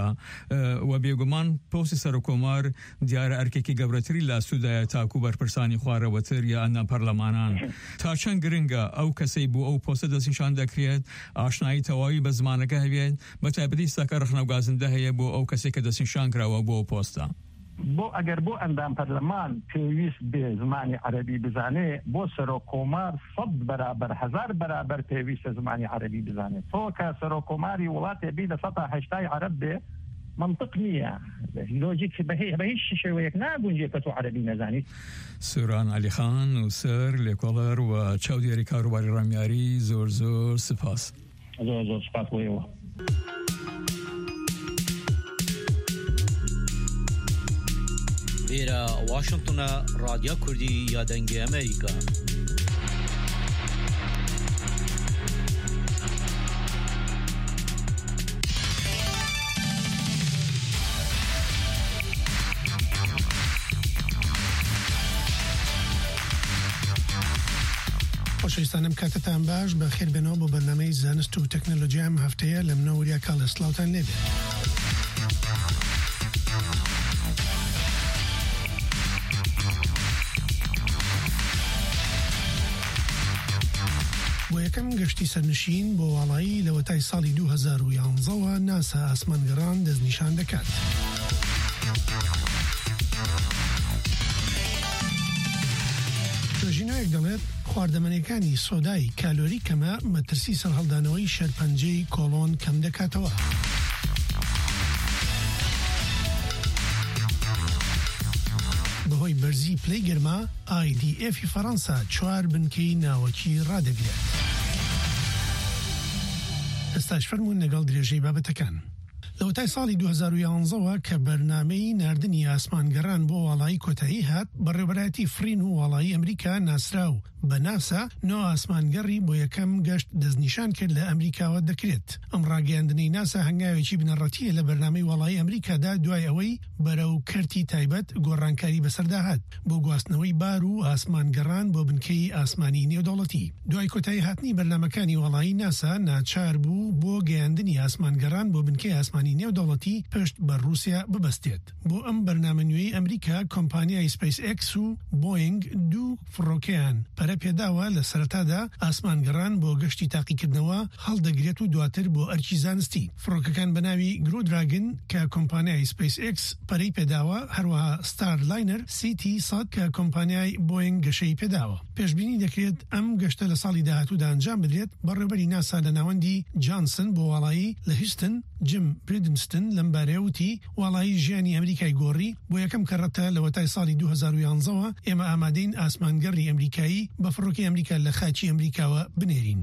Speaker 22: و بێگومان پۆستی سەر و کۆمار دیارە ئەرکێکی گەورەتری لە سوودایە تاکو بەرپرسانی خوارەوەتر یا ئەندام پەرلەمانان تا چەند گرنگە ئەو کەسەی بوو ئەو پۆستە دەستنیشان دەکرێت ئاشنایی تەواوی بە زمانەکە هەبێت بەتایبەتی ساکە ڕخنەوگازندە هەیە بۆ ئەو کەسێک کە دەستنیشان کراوە بۆ ئەو پۆستە
Speaker 5: بۆ ئەگەر بۆ ئەندام پەرلەمان پێویست بێ زمانی عەرەبی بزانێ بۆ سەرۆک کۆمار سەد بەرابەر هەزار بەرابەر پێویستە زمانی عەرەبی بزانێت تۆ کە سەرۆک کۆماری وڵاتێ بی لە سەد تا هەشتای عەرەب بێ منطق نییە لۆجیک بە هیچ شێوەیەک ناگونجێت کە تۆ عەرەبی نەزانیت
Speaker 22: سۆران عەلیخان نووسەر لێکۆڵەر و چاودێری کاروباری ڕامیاری زۆر زۆر سپاس
Speaker 5: زۆر زۆر سپاس بۆیەوە
Speaker 14: لێرە واشنگتنە رادیۆ کوردی یا دەنگی ئەمریکا
Speaker 20: خۆشەویستانم کاتتان باش بە خێر بێنەوە بۆ بەرنامەی زانست و تەکنۆلۆژیا ئەم هەفتەیە لە منەوەریا کاڵە سلااوتان لێبێ. بۆ یەکەم گەشتی سەرنشین بۆ واڵایی لە وەتای ساڵی دوو هەزار و یانزەوە ناسا ئاسمانگەڕان دەستنیشان دەکات. توێژینەوەیەک دەڵێت خواردەمەنیەکانی سۆدای کالۆری کەمە مەترسی سەرهەڵدانەوەی شەرپەنجەی کۆڵۆن کەم دەکاتەوە. بەهۆی بەرزی پلەی گەرما ئای دی ئێفی فەڕەنسا چوار بنکەی ناوەکی ڕادەگرێت. ئێستاش فەرموون لەگەڵ درێژەی بابەتەکان. لەوەتای ساڵی دو هەزار و یانزەوە کە بەرنامەی ناردنی ئاسمانگەڕان بۆ وڵایی کۆتایی هات بەڕێوەبەرایەتی فرین و وڵایی ئەمریکا ناسرا و بە ناسا نۆ ئاسمانگەڕی بۆ یەکەم گەشت دەستنیشان کرد لە ئەمریکاوە دەکرێت. ئەم ڕاگەیاندنەی ناسا هەنگاوێکی بنەڕەتیە لە بەرنامەی وڵایی ئەمریکادا دوای ئەوەی بەرەو کەرتی تایبەت گۆڕانکاری بەسەرداهات بۆ گواستنەوەی بار و ئاسمانگەڕان بۆ بنکەی ئاسمانی نێودەوڵەتی. دوای کۆتایی هاتنی بەرنامەکانی وڵایی ناسا ناچار بوو بۆ گەیاندنی ئاسمانگەڕان بۆ بنکەی ئاسمانی نێودەوڵەتی پشت بە رووسیا ببەستێت. بۆ ئەم بەرنامە نوێی ئەمریکا کۆمپانیای سپیس ئێکس و بۆینگ دوو فڕۆکەیان پەرە پێداوە لە سەرەتادا ئاسمانگەڕان بۆ گەشتی تاقیکردنەوە هەڵدەگرێت و دواتر بۆ ئەرکی زانستی. فڕۆکەکان بەناوی گرۆ دراگن کە کۆمپانیای سپیس ئێکس پەرەی پێداوە، هەروەها ستار لاینەر سیتی سەد کە کۆمپانیای بۆینگ گەشەی پێداوە. پێشبینی دەکرێت ئەم گەشتە لە ساڵی داهاتوودا ئەنجام بدرێت. بەڕێوەبەری ناسا لە ناوەندی جانسن بۆ وڵایی لە هیستن جیم پریدنستن لەم بارەیەوتی وڵایی ژیانی ئەمریکای گۆڕی بۆ یەکەم کەڕەتە لەوەتای ساڵی دو هەزار و یانزەوە ئێمە ئامادەین ئاسمانگەڕی ئەمریکایی بە فڕۆکەی ئەمریکا لە خاچی ئەمریکاوە بنێرین.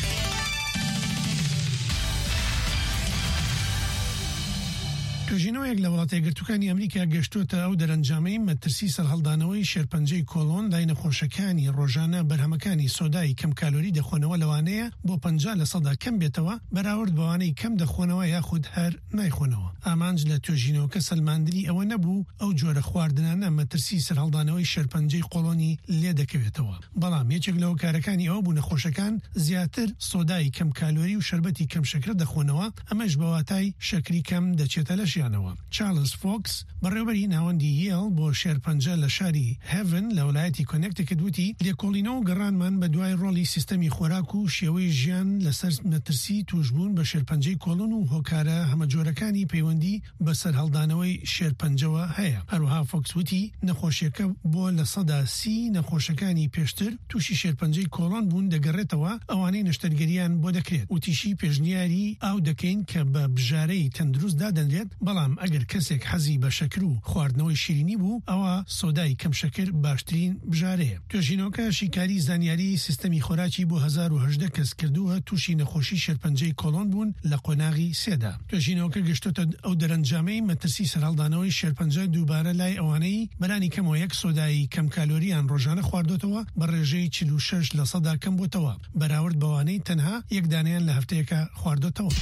Speaker 20: توێژینەوەیەک لە وڵاتە یەکگرتووەکانی ئەمریکا گەشتوتە ئەو دەرەنجامەی مەترسی سەرهەڵدانەوەی شێرپەنجەی کۆڵۆن لای نەخۆشەکانی ڕۆژانە بەرهەمەکانی سۆدای کەم کالۆری دەخۆنەوە لەوانەیە بۆ پەنجا لە سەدا کەم بێتەوە بەراورد بەوانەی کەم دەخۆنەوە یاخود هەر نایخۆنەوە. ئامانج لە توێژینەوەکە سەلماندنی ئەوە نەبوو ئەو جۆرە خواردنانە مەترسی سەرهەڵدانەوەی شێرپەنجەی قۆڵۆنی لێ دەکەوێتەوە. بەڵام یەکێک لەو کارەکانی ئەوە بوو نەخۆشەکان زیاتر سۆدای کەم کالۆری و شەربەتی کەم شەکر دەخۆنەوە، ئەمەش بەواتای شەکری کەم دەچێتە لەش. چارلز فۆکس بەڕێوەبەری ناوەندی یێڵ بۆ شێرپەنجە لە شاری هێڤن لە وڵایەتی کۆنێکتیکت وتی لێکۆڵینەوە گەڕانمان بە دوای ڕۆڵی سیستەمی خۆراک و شێوەی ژیان لەسەر مەترسی توشبوون بە شێرپەنجەی کۆڵۆن و هۆکارە هەمەجۆرەکانی پەیوەندی بەسەر هەڵدانەوەی شێرپەنجەوە هەیە. هەروەها فۆکس وتی نەخۆشیەکە بۆ لە سەدا سی نەخۆشەکانی پێشتر تووشی شێرپەنجەی کۆڵۆن بوون دەگەڕێتەوە ئەوانەی نەشتەرگەریان بۆ دەکرێت. وتیشی پێشنیاری ئاو دەکەین کە بە بژارەی تەندروست دادەنرێت، بەڵام ئەگەر کەسێک حەزی بە شەکر و خواردنەوەی شیرینی بوو ئەوە سۆدای کەم شەکر باشترین بژارەیە. توێژینەوەکە شیکاری زانیاری سیستەمی خۆراکی بۆ هەزار و هەژدە کەس کردووە تووشی نەخۆشی شێرپەنجەی کۆڵۆن بوون لە قۆناغی سێدا. توێژینەوەکە گەشتۆتە ئەو دەرەنجامەی مەترسی سەرهەڵدانەوەی شێرپەنجە دووبارە لای ئەوانەی بەرانی کەمەوە یەک سۆدایی کەم کالۆریان ڕۆژانە خواردۆتەوە بە ڕێژەی چل و شەش لە سەدا کەم بۆتەوە بەراورد بەوانەی تەنها یەک دانیان لە هەفتەیەکە خواردۆتەوە.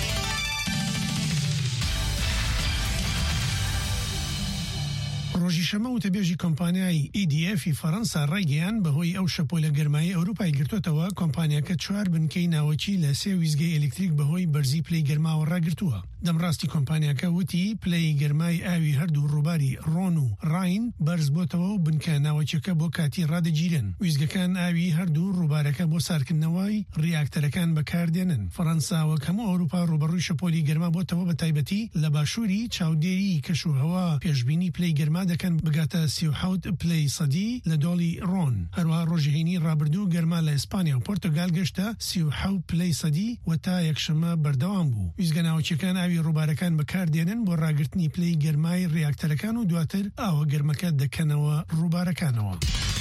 Speaker 20: ڕۆژی شەمە وتەبێژی کۆمپانیای ای دی ئێفی فەڕەنسا ڕێگەیان بەهۆی ئەو شەپۆلە گەرمایی ئەوروپای گرتوتەوە کۆمپانیاکە چوار بنکەی ناوەکی لە سێ ویزگەی ئەلکتریک بەهۆی بەرزی پلەی گەرماوە ڕاگرتووە. دەمڕاستی کۆمپانیاکە وتی پلەی گەرمای ئاوی هەردوو ڕووباری ڕۆن و ڕاین بەرز بۆتەوە و بنکە ناوەکیەکە بۆ کاتی ڕادەگیرن. ویزگەکان ئاوی هەردوو ڕووبارەکە بۆ سارکردنەوەی ڕیاکتەرەکان بەکاردێنن. فەڕەنساوە هەموو ئەوروپا ڕوبەڕووی شەپۆلی گەرما بۆتەوە بە تایبەتی لە باشووری چاودێری کەشوهەوا پێشبینی پلەی گەرما دەکەن بگاتە سی و حەوت پلەی سەدی لە دۆڵی ڕۆن. هەروەها ڕۆژهێنی ڕابردوو گەرما لە ئیسپانیا و پۆرتۆگال گەشتە سی و حەوت پلەی سەدی و تا یەکشەمە بەردەوام بوو. ویزگە ناوەکیەکان ئاوی ڕووبارەکان بەکاردێنن بۆ ڕاگرتنی پلەی گەرمای ڕیاکتەرەکان و دواتر ئاوە گەرمەکە دەکەنەوە ڕووبارەکانەوە.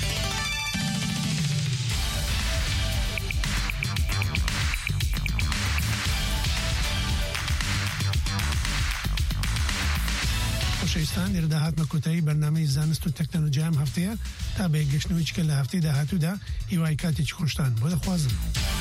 Speaker 20: خۆشەویستان لێرەدا هاتمە کۆتایی بەرنامەی زانست و تەکنۆلۆژیام هەفتەیە تا بە گەشتنەوەی چکە لە هەفتەی داهاتوودا هیوای کاتێکی خۆشتان بۆ دەخوازم.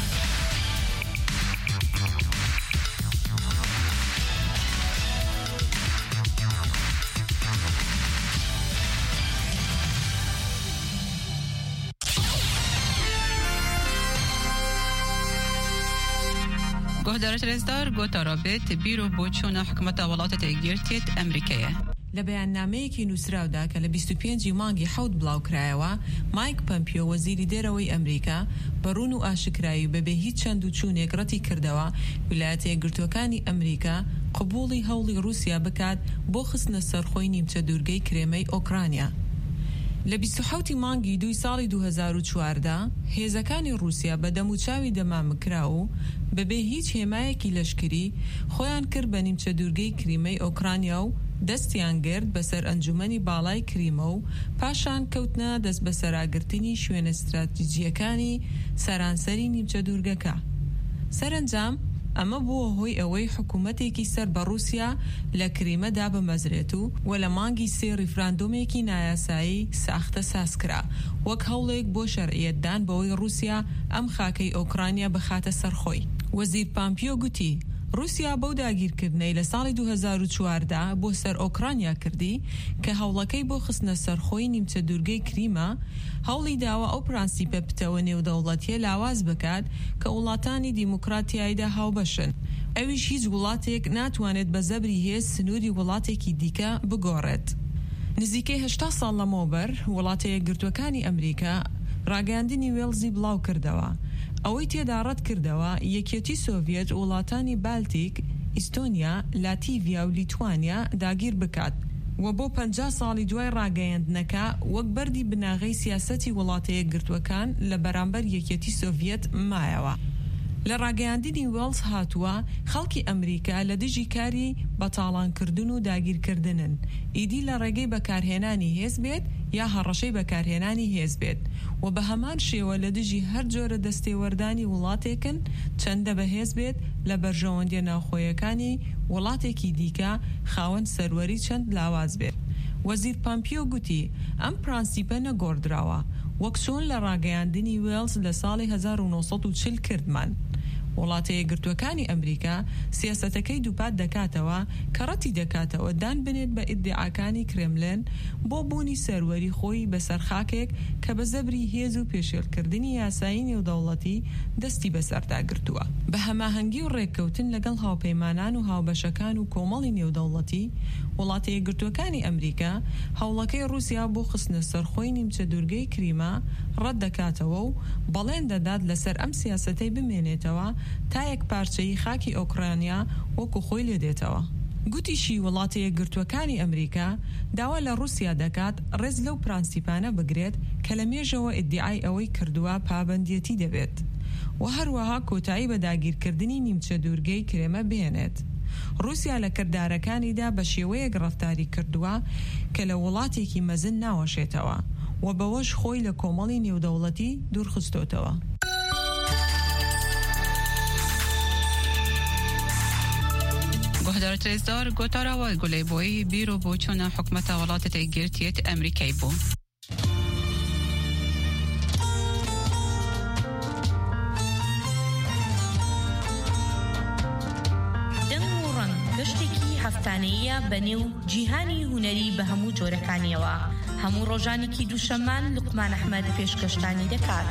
Speaker 3: گهدارت رزدار گوتا رابط بیرو بۆچوونە حکومەتە وڵاتە یەکگرتووە ئەمریکایە.
Speaker 6: لە بەیاننامەیەکی نووسراودا کە لە بیست و پێنجی مانگی حەوت بڵاوکرایەوە مایک پەمپیۆ وەزیری دێرەوەی ئەمریکا بەڕوون و ئاشکرایی و بەبێ هیچ چەند و چوونێک ڕەتی کردەوە ویلایەتە یەکگرتووەکانی ئەمریکا قبوڵی هەوڵی رووسیا بکات بۆ خستنە سەرخۆی نیمچە دوورگەی کرێمەی ئۆکرانیا. لە بیست و حەوتی مانگی دووی ساڵی دوو هەزار و چواردە هێزەکانی رووسیا بە دەموچاوی دەمامکرا و بەبێ هیچ هێمایەکی لەشکری خۆیان کرد بە نیمچە دوورگەی کریمەی ئۆکرانیا و دەستیان گرت بەسەر ئەنجومەنی باڵای کریمە و پاشان کەوتنە دەست بە سەراگرتنی شوێنە استراتیجیەکانی سەرانسەری نیمچە دوورگەکە. سەرنجام ئەمە بووە هۆی ئەوەی حکوومەتێکی سەر بە رووسیا لە کریمەدا بمەزرێت و وە لە مانگی سێ ریفراندۆمێکی نایاسایی ساختە سازکرا وەک هەوڵێک بۆ شەرعیەتدان بەوەی رووسیا ئەم خاکەی ئۆکرانیا بخاتە سەرخۆی. وەزیر پامپیۆ گوتی رووسیا بەو داگیرکردنەی لە ساڵی دوو هەزار و چواردە بۆ سەر ئۆکرانیا کردی کە هەوڵەکەی بۆ خستنە سەرخۆی نیمچە دوورگەی کریمە هەوڵی داوە ئەو پرانسیپە پتەوە نێودەوڵەتیە لاواز بکات کە وڵاتانی دیموکراتیایدا هاوبەشن. ئەویش هیچ وڵاتێک ناتوانێت بە زەبری هێز سنووری وڵاتێکی دیکە بگۆڕێت. نزیکەی هەشتا ساڵ لەمەوبەر وڵاتە یەکگرتووەکانی ئەمریکا ڕاگەاندنی وێڵزی بڵاو کردەوە. ئەوەی تێدا ڕەت کردەوە یەکێتی سۆڤیەت وڵاتانی بالتیک، ئیستۆنیا، لاتیڤیا و لیتوانیا داگیر بکات و بۆ پەنجا ساڵی دوای ڕاگەیاندنەکە وەک بەردی بناغەی سیاسەتی وڵاتە یەکگرتووەکان لە بەرامبەر یەکێتی سۆڤیەت مایەوە. لە ڕاگەیاندنی وێڵز هاتووە خەڵکی ئەمریکا لە دژی کاری بەتاڵانکردن و داگیرکردنن، ئیدی لە ڕێگەی بەکارهێنانی هێز بێت یا هەڕەشەی بەکارهێنانی هێز بێت و بە هەمان شێوە لە دژی هەر جۆرە دەستێوەردانی وڵاتێکن چەندە بەهێز بێت لە بەرژەوەندیە ناوخۆیەکانی وڵاتێکی دیکە خاوەن سەروەری چەند لاواز بێت. وەزیر پامپیۆ گوتی ئەم پرانسیپە نەگۆڕدراوە وەک چۆن لە ڕاگەیاندنی وێڵز لە ساڵی هەزار و نۆ سەد و چل کردمان. وڵاتە یەکگرتووەکانی ئەمریکا سیاسەتەکەی دووپات دەکاتەوە کە ڕەتی دەکاتەوە دان بنێت بە ئیدعاکانی کرێملین بۆ بوونی سەروەری خۆی بەسەر خاکێک کە بە زەبری هێز و پێشێلکردنی یاسایی نێودەوڵەتی دەستی بەسەردا گرتووە. بە هەماهەنگی و ڕێککەوتن لەگەڵ هاوپەیمانان و هاوبەشەکان و کۆمەڵی نێودەوڵەتی وڵاتە یەکگرتووەکانی ئەمریکا هەوڵەکەی رووسیا بۆ خستنە سەرخۆی نیمچە دوورگەی کریمە ڕەت دەکاتەوە و بەڵێن دەدات لەسەر ئەم سیاسەتەی بمێنێتەوە تا یەک پارچەی خاکی ئۆکرانیا وەکو خۆی لێدێتەوە. گوتیشی وڵاتە یەکگرتووەکانی ئەمریکا داوا لە رووسیا دەکات ڕێز لەو پرانسیپانە بگرێت کە لە مێژەوە ئیدعای ئەوەی کردووە پابەندیەتی دەبێت و هەروەها کۆتایی بە داگیرکردنی نیمچە دوورگەی کرێمە بێنێت. رووسیا لە کردارەکانیدا بە شێوەیەک ڕەفتاری کردووە کە لە وڵاتێکی مەزن ناوەشێتەوە و بەوەش خۆی لە کۆمەڵی نێودەوڵەتی دوورخستۆتەوە.
Speaker 3: گۆهدارت رێزدار گۆتاراوای گولەیبۆی بیرۆ بۆ چۆنە حکومەتە وڵاتە یەکگرتوویەت ئەمریکای بوو.
Speaker 7: هەفتانەیە بەنێو جیهانی هونەری بە هەموو جۆرەکانیەوە هەموو ڕۆژانێکی دووشەمان لوقمان ئەحمەد پێشکەشتانی دەکات.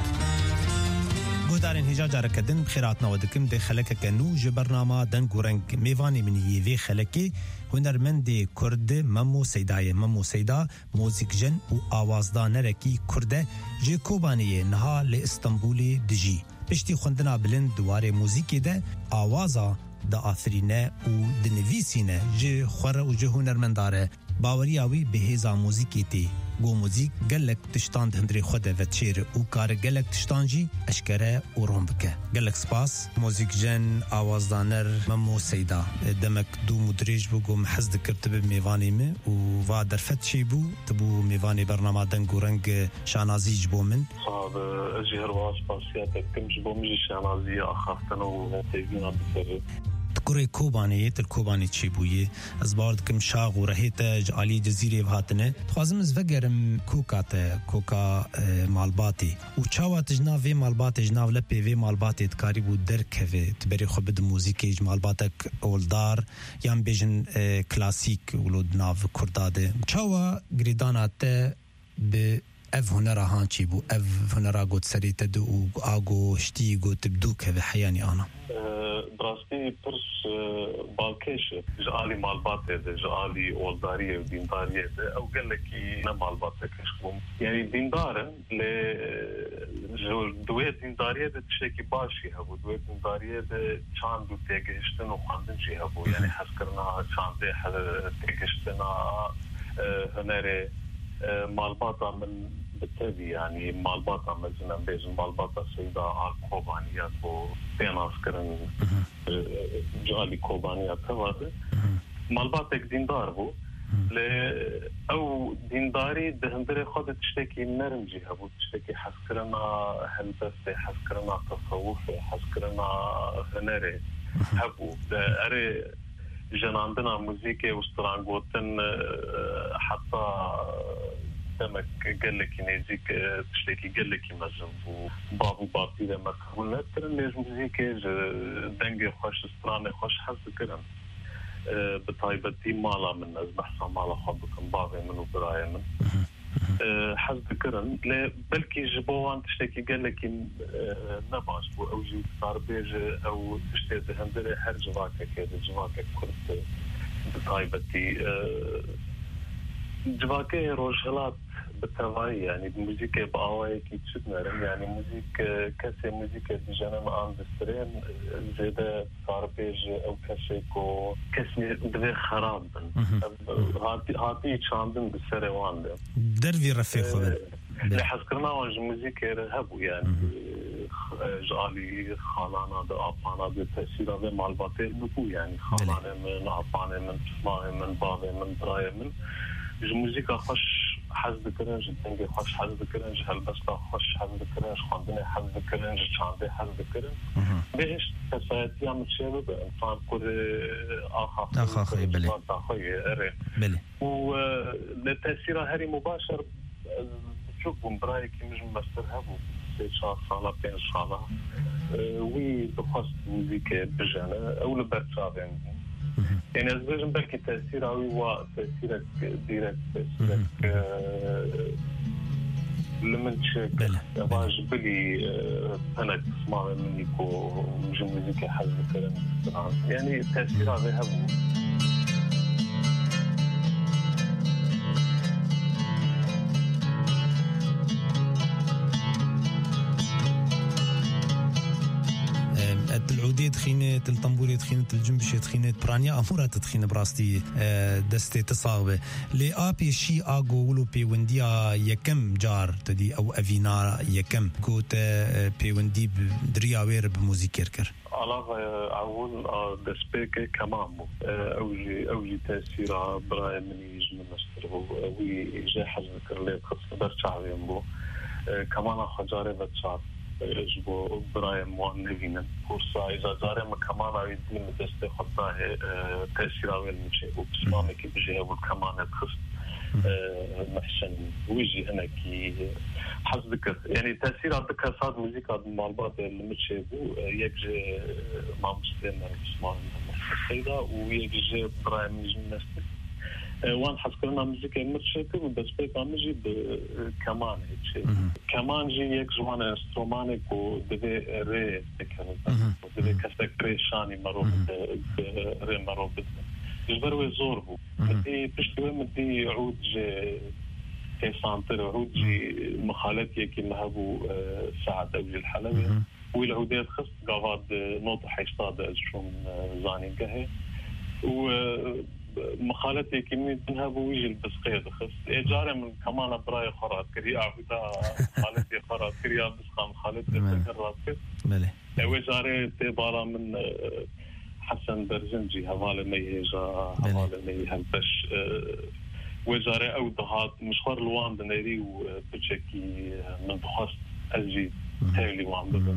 Speaker 8: گۆدارên hêja carekedin xêratnawe dikim dê xelekeke nû ji bernama deng û reng mêvanê min yê vê xelekê hunermendê Kurd Memo Seydayê Memo Seyda mozîkjen û awazdanerekî Kurd e ji Kobaniyê niha li İstanbulê dijî. Piştî xwendina bilind diwarê muzîkê de awaza da afirîne û dinivîsîne ji xwere û ji hunermendar e. Baweriya wî bi hêza muzîkê tê. Go muzîk gelek tiştan di hundirê xwe de veçêre û kare gelek tiştan jî eşkere û rom bike. Gelek spas muzîkjen awazdaner Memo Seyda. Demek dû mudrêj bû got hez dikir tu bi mêvanê me û va derfet çê bû tu bû mêvanê bernama deng û reng şanazî ji bo min.
Speaker 23: Ez jî herwa spasiya dikim ji bo min jî şanaziya axaftina û tevîna biserê.
Speaker 8: Kurê Kobaniyê til Kobanî çêbûyê ez bar dikim şax û rehê te ji aliyê cezîrê hatine dixwazim ez vegerim koka te koka malbatê û çawa te ji nav vê malbatê ji nav lepê vê malbatê dikarî bû derkeve tu berê xwe bidin muzîkê ji malbatek oldar yan bêjin klasîk wilo di nav Kurda de çawa girêdana te bi ev hunera han çêbû ev hunera gotserê te de û ago ştî got bidû keve heyanî ana.
Speaker 23: Rastî pirs balkêş e ji alî malbatê de ji alî oldariyê û dîndariyê de ew gelekî ne malbatekiş bûm. Yani dîndarin lê ji duwê dîndariyê de tiştekî başî hebû. Duwê dîndariyê de çand û têgihiştin û xwendin jî hebû. Yani hezkirina çandê têgihiştina hunerê malbata min bitevî yani malbata mezin em bêjin malbata Seyda al Kobaniya bo pênazkirin ji alî Kobaniya tevade malbatek dîndar bû ل او دینداری دهندره خود تشتكي نرمجي هبو تشتكي حسكرنا هلبسه حسكرنا تصوفه حسكرنا هنري هبو اري جناندنا موسيقى وسترانغوتن حتى دمك قال لك نيزيك تشتكي قال لك مزن بابو بابي لما كنا ترى ليش موسيقى دنجي خوش سترانه خوش حسكرنا بطايبتي مالا من أذبح مالا خبكم بعض من وبرايا من حسب كرن بلكي جبوان تشتكي قال لك نباش بو أو جي صاربيج أو تشتكي هندري هر جواكا كده جواكا كنت بطايبتي جواكا روجهلات بالتوعية يعني الموسيقى بقوايا كي تشدنا يعني موسيقى كاسي موسيقى بجانب عن دسترين زيادة صاربيج أو كاسيكو كاسي بدي خراب هاتي هاتي تشاندن بالسروان ده
Speaker 8: دربي رفيقه
Speaker 23: لحسكرنا وانج موسيقى رهبو يعني جالي خالانا ده أبانا ده تأثير هذا مالباتي نبو يعني خالانا من أبانا من تسمعي من بابي من براي من الموسيقى خوش حزب كرنج تنجي خوش حزب كرنج هالبسطة خوش حزب كرنج خاندني حزب كرنج شاندي حزب كرنج بيش كسايتي عم تشابه بإنسان كل آخر
Speaker 8: آخر خي بلي
Speaker 23: آخر
Speaker 8: بلي
Speaker 23: ولتأثير هاري مباشر تشوفهم برايك مش مستر هبو سيشا صالة بين صالة وي بخص موسيقى بجانا أو لبرتشابين يعني أزبجن بلكي تأثير عوي وا تأثيرك ديرك تأثيرك لمن تشك أباج بلي أنا تسمع مني كو مجمزيك حزب كلام يعني تأثير هذا هبو
Speaker 8: العودية تخينة الطنبورية تخينة الجنبشة تخينة برانيا أمورها تخينة براستي دستي تصاغبة لآبي شي آغو ولو بيونديا يكم جار تدي أو أفينا يكم كوت بيوندي دريا وير بموزيكيركر
Speaker 23: علاقة أول دسبيك كمامو أوجي أوجي تأثير براي مني يجمع مستره ويجي حزنكر لي خص برشعبين بو كمان خجاري بتشعب جبو براي موان نبينا كورسا إذا زاري ما كمان عيدين مدسته خطاه تأثير عويل مشي وبسمامي كي بجي هاو كمان تخص محسن ويجي هنا كي حسب يعني تأثير عندك صاد موسيقى بالمالبات اللي مشي بو يجي مع مسلم اسمه السيدة ويجي براي ميجي نستي وان حسكرنا موسيقى مرشكة بس بيك عمجي بكمان هيك كمان جي يك جوان انسترومانيك ودبي ري ودبي كسك ري شاني مرو ري مرو بدنا يجبروا يزوربوا بدي بشتوي مدي عود جي كيسانتر عود جي مخالتي كي مهبو ساعة أوجي الحلبة والعودات خص قاعد نوط حيشتاد أجشون زاني قهي و مخالتي كمية منها بويجي البسقية خص إيجاري من كمان براي خرات كريا عبدا خالتي خرات كريا بسقى مخالتي تكررات كس إيجاري تبارا من حسن برزنجي هوالا ميهجا هوالا ميهلبش وإيجاري أو دهات مشخور الوان دنيري وبتشكي من بخص أجي تاولي وان ببن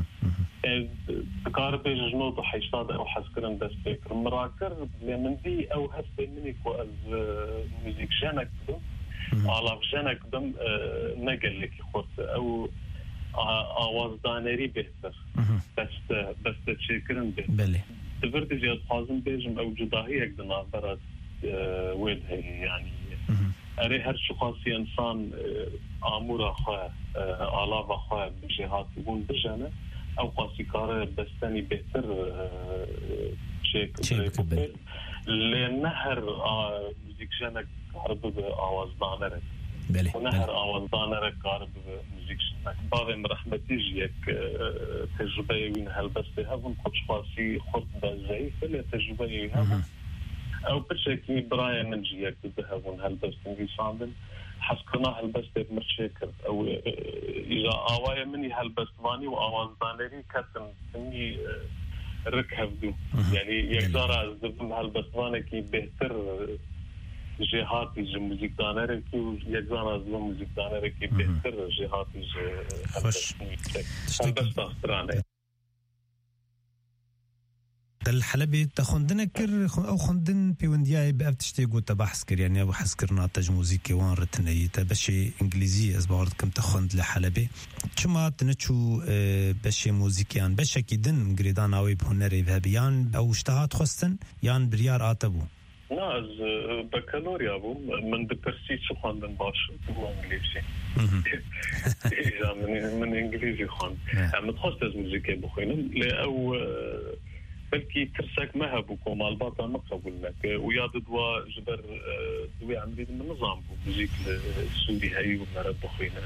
Speaker 23: بكار بيج جنوط حيشتاد أو حسكرن دست بكر مراكر لمن دي أو هسبي منك وأز ميزيك جانك دم على جانك دم نقل لك خورت أو آواز دانيري بهتر بس بس تشكرن به تفرد زياد حازم بيجم أو جداهي يقدنا برد ويد هي يعني أري هر شخصي إنسان آمور أخوة آلاف أخوة بجهات يقول بجانه أو قاسيكار بستاني بهتر شيك لنهر موزيك جانك قارب بآواز دانرك ونهر آواز دانرك قارب بموزيك جانك باري مرحمتي جيك تجربة وين هالبستي هفن قدش قاسي خرط بزعيفة لتجربة يهفن أو بشكل برايا من جيك بهفن هالبستي صاندن حسكنا هالبستي مرشكر أو إذا آوايا مني هالبستواني وآواز دانري كاتن مني ركهف دو يعني يقدر أزدبن هالبستواني كي بهتر جهاتی ج موزیک دانره کی و یک زن از موزیک دانره کی بهتر جهاتی ج
Speaker 8: خوش
Speaker 23: بس استرانه
Speaker 8: الحلبي تخندنا كر او خندن بيوندياي بأفتشتي قلت بحث كر يعني ابو حس كرنا تاج موزيكي وان رتني تبشي انجليزي از باردكم تخند لحلبي شما تنچو بشي موزيكيان بشكي دن غريدان اوي بهنري ذهبيان او اشتهات خستن يان بريار اتبو
Speaker 23: ناز بكالوريا ابو من دبرسي شو خندن باش هو انجليزي من من انجليزي خان عم تخصص موزيكي بخوينم لا او بلكي ترسك ما هبوكم مع الباطل ما قبل لك ويا دوا جبر دوي عمري من النظام موزيك السوري هاي ومرد بخينا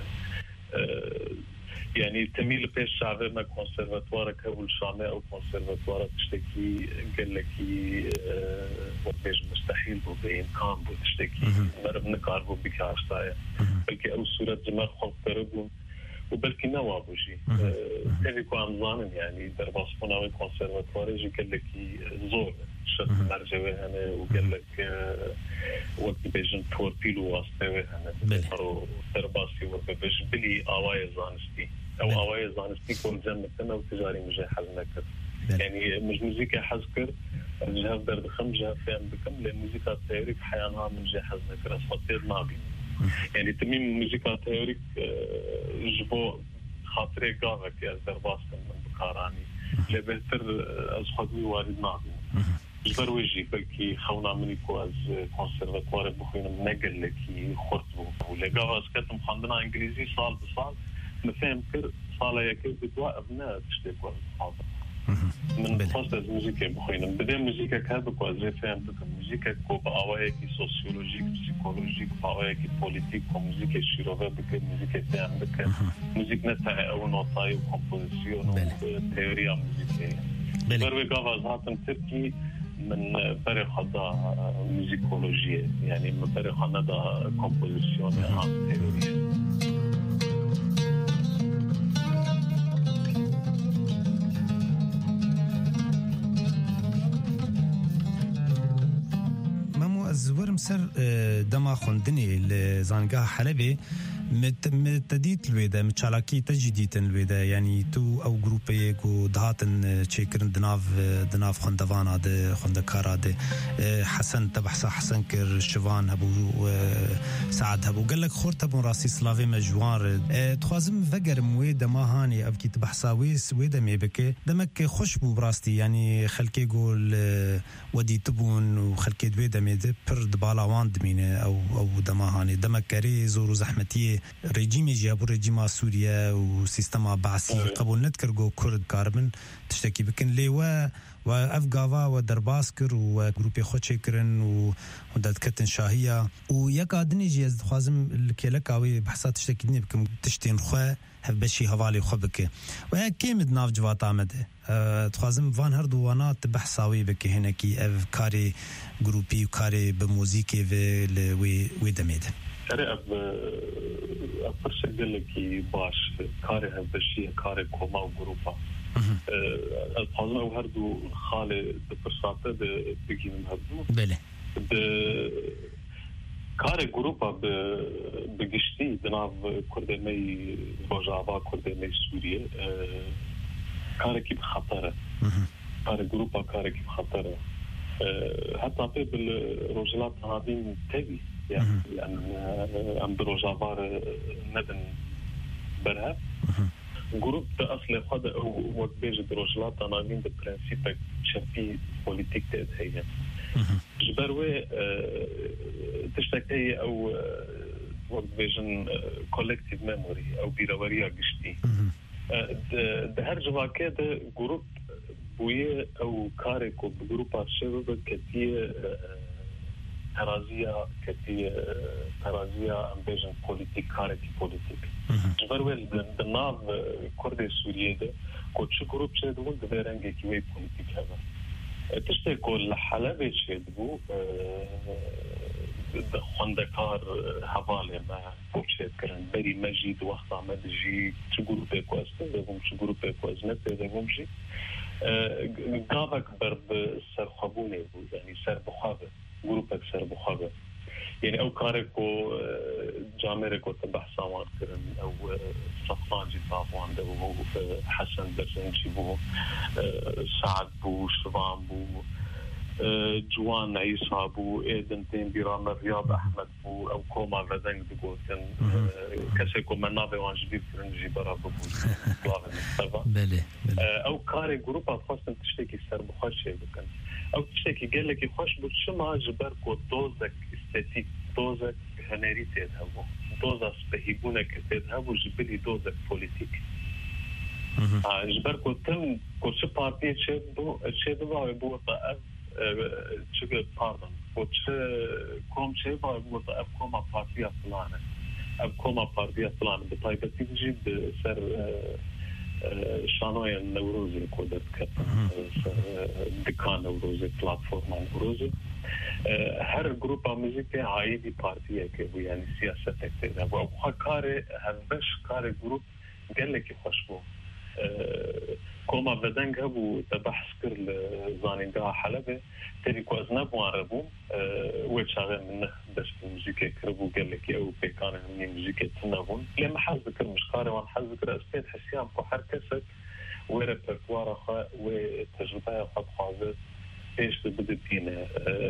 Speaker 23: يعني تميل بيش شعبنا كونسرفاتوار كابول شامي او كونسرفاتوار تشتكي قال لك وبيش مستحيل بامكان تشتكي مرد نكاربو بك عشتايا بلكي او صورة جمال خلق تربو وبلكي نوع بوشي تبيكو عم ظانن يعني درباس فناوي كونسرفاتوار يجي قال لك زور شت مرجوي هنا وقال لك وقت بيجن توربيلو واسطوي هنا مرو درباسي وبيش بلي اواي زانستي او اواي زانستي كون جنتنا وتجاري مجي حل نكر يعني مش موزيكا حذكر جهاز درد خم جهاز فهم بكم لان موزيكا تيوريك حيانها من جهاز حز نكر اسفطير نابي يعني تميم موزيكا تيوريك جبو خاطري قاغك يا درباس من بكاراني لبهتر از خدوي والد نابي جبر وجهي بلكي خونا مني كو از كونسرفاتوار بخوينم نقل لكي خرطبو ولقاغ اسكت مخندنا انجليزي صال بصال نفهم كر صالة يكي بدوا ابناء تشتكوا حاضر من خاصة الموسيقى بخوينا بدأ موسيقى كهذا كوازي فهم بك موسيقى كو بأوايا كي سوسيولوجيك بسيكولوجيك بأوايا كي بوليتيك وموسيقى شيروفا بك موسيقى فهم بك موسيقى نتاعي أو نوتاي وكومبوزيسيون وتيوريا موسيقية بروي قافز هاتم تركي من بري خدا موسيكولوجية يعني من بري خدا كومبوزيسيون عن تيوريا
Speaker 8: زورم سر دما خوندني لزانگاه حلبي متديت الويدا متشالاكي تجديد الويدا يعني تو او جروبي كو دهاتن تشيكرن دناف دناف خوندوانا د خوندكارا د حسن تبحسا حسن كر شوان هبو سعد هبو قال لك خورت ابو راسي سلافي مجوار تخازم فقر مويدا ما هاني ابكي تبحسا ويس ويدا ميبكي دمك خشبو براستي يعني خلكي يقول ودي تبون وخلكي دويدا ميد بر دبالا وان دمينه او او دماهاني دمك كري زورو زحمتيه رژیم جابو رژیم سوریا و سیستم بعثی قبول نذكر جو كرد كاربن تشتكي بكن ليوا وافغاوا ودرباس كر وجروب خوتشي كرن ودات كتن شاهيه ويقادني جيز خوازم الكلكاوي بحثات تشتكيني بكم تشتين خو هبشي هوالي خبك وهكيم ناف جوات عمده أه تخازم فان هردو وانا تبحثاوي بك هناكي اف كاري جروبي وكاري بموزيكي في وي وي دميد
Speaker 23: أنا أب أفرش أقول لك باش كاره هالشيء كاره كوما وجروبا الحزن أو هردو خالي بفرصاته بيجي من هردو
Speaker 8: بله
Speaker 23: ب كاره جروبا بجشتي دناف كردمي بوجابا كردمي سوريا كاره كي بخطرة كاره جروبا كاره كي بخطرة حتى في بالرجلات هذين تبي يعني لأن عم بروجابار ندن برهب جروب أصل هذا وقت بيجي بروجلات أنا عندي بالبرنسيب شفي بوليتيك تأثير جبروي تشتكي أو وقت بيجن collective memory أو بيرواريا قشتي ده هرجوا كده جروب بويه أو كاريكو بجروب الشباب كتير ترازية كتير ترازية أمبيجن بوليتيك كاريكي بوليتيك جبروي بالناف كردي سوريا ده كل شو جروب شيء ده ده رنجة كوي بوليتيك هذا تشتكي كل حلبة شيء ده خندكار حوالي ما بوشيت كرن بري مجيد وقت عمد جي شو جروب كويس ده هم شو جروب كويس نت ده هم شيء قابك برب سر خبوني يعني سر بخابة جروبك سر بخابة يعني او كاريكو جاميريكو تبع ساوان كرن او صفان جي طافوان دو حسن برزنجي بو سعد بو شربان بو جوان عيسى بو ايدن تين بيرام رياض احمد بو او كوما بدنج دقوتن كسيكو منابي وان جديد كرنجي برا بو
Speaker 8: بله
Speaker 23: او كاري جروبا خاصة تشتكي سر بخوش بكن او تشتكي قال لك خوش بو شما جبر كو دوزك استاتيك دوزك هنري تذهبوا دوزا سبهيبونك تذهبوا جبلي دوزك بوليتيك اه جبر كو تم كو شو بارتي تشدو تشدو بو طاف تشكل باردن وتش كوم شيء بو طاف كوما بارتي فلانه اب كوما بارتي فلانه بطيبه تجي بسر شانويا النوروزي كودت كت دكان نوروزي بلاتفورم نوروزي هر جروب موسيقى عائلي بارتيه كي يعني سياسه كده ابو كاري هبش كاري جروب قال لك يخشوا كوما بدنج ابو تبع سكر زانينغا حلبه تري كوزناب واربو وشغال من بس الموسيقى كربو قال لك او بكان من الموسيقى تنابون لما حذكر مش قاري وان حذكر اسبيت حسيام كو حركه وريبرتوار خا وتجربه خا خاصه ايش بدت فينا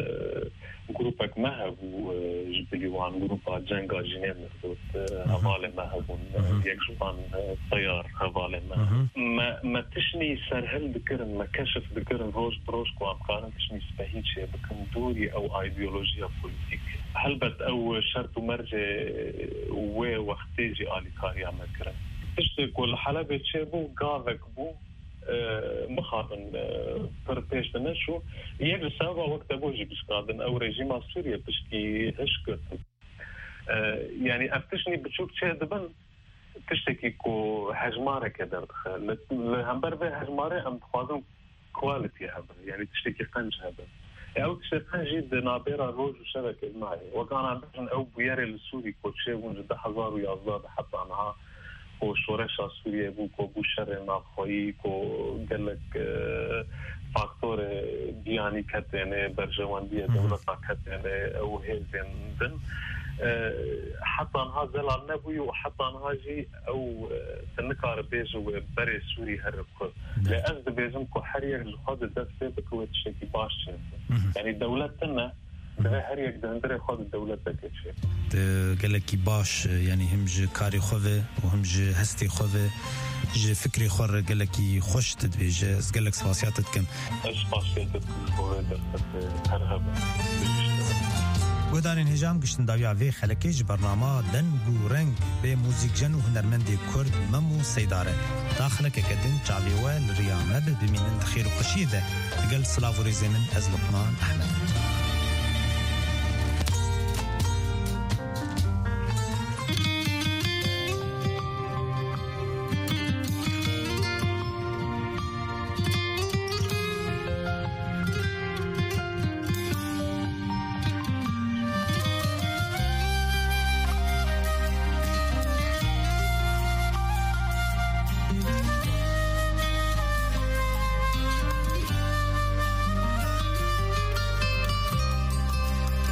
Speaker 23: جروبك ما هو جبلي وان جروب جانجا جينير نخدوت هواله ما هو يكشفان طيار هواله ما ما تشني سرهل ذكرن ما كشف ذكرن روش بروش كو امكان تشني سبهيت شيء بكن دوري او ايديولوجيا بوليتيك هل بت او شرط مرجع و وقتيجي الي كاريا مكرن تشتي كل حلبة شيبو قاذك بو مخاطن بربيش بنشو يجب سبب وقت أبوجي بشكادن أو رجيم سوريا بشكي هشكت يعني أفتشني بتشوف شيء دبن تشتكي كو هجمارة كده دخل لهمبر به هجمارة أم تخوازن كواليتي هبر يعني تشتكي قنج هبر أو تشتكي قنج نابيرا روج وشبكة معي وكان عندنا أو بياري للسوري كو شيء ونجد حزار ويازداد حتى عنها كو شورش سوريا بو كو بو شر نافوي كو قالك فاكتور دياني كتنه برجوانديه دولة كتنه او هيزن دن حتى انها زلال نبوي وحتى انها جي او تنكار بيجو بري سوري هرب لأزد بيزم كو حريق الخوض الدست سيبك ويتشكي باش يعني دولتنا هر یک دندره خود دولت دکشه
Speaker 8: گلکی باش یعنی هم ج کاری خوه و هم ج هستی خوه ج فکری خور گلکی خوش تدویج از گلک سواسیاتت کم
Speaker 23: سواسیاتت خوه درست هر هبه
Speaker 8: گودارین هجام گشتن داویا وی خلکیج برنامه دن بو رنگ به موزیک جن و هنرمندی کرد ممو سیداره داخل که کدن چاویوه لریامه ببینن خیر و خوشی ده گل سلاو ریزی من از لقمان احمد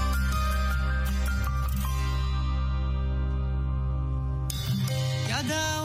Speaker 1: Ada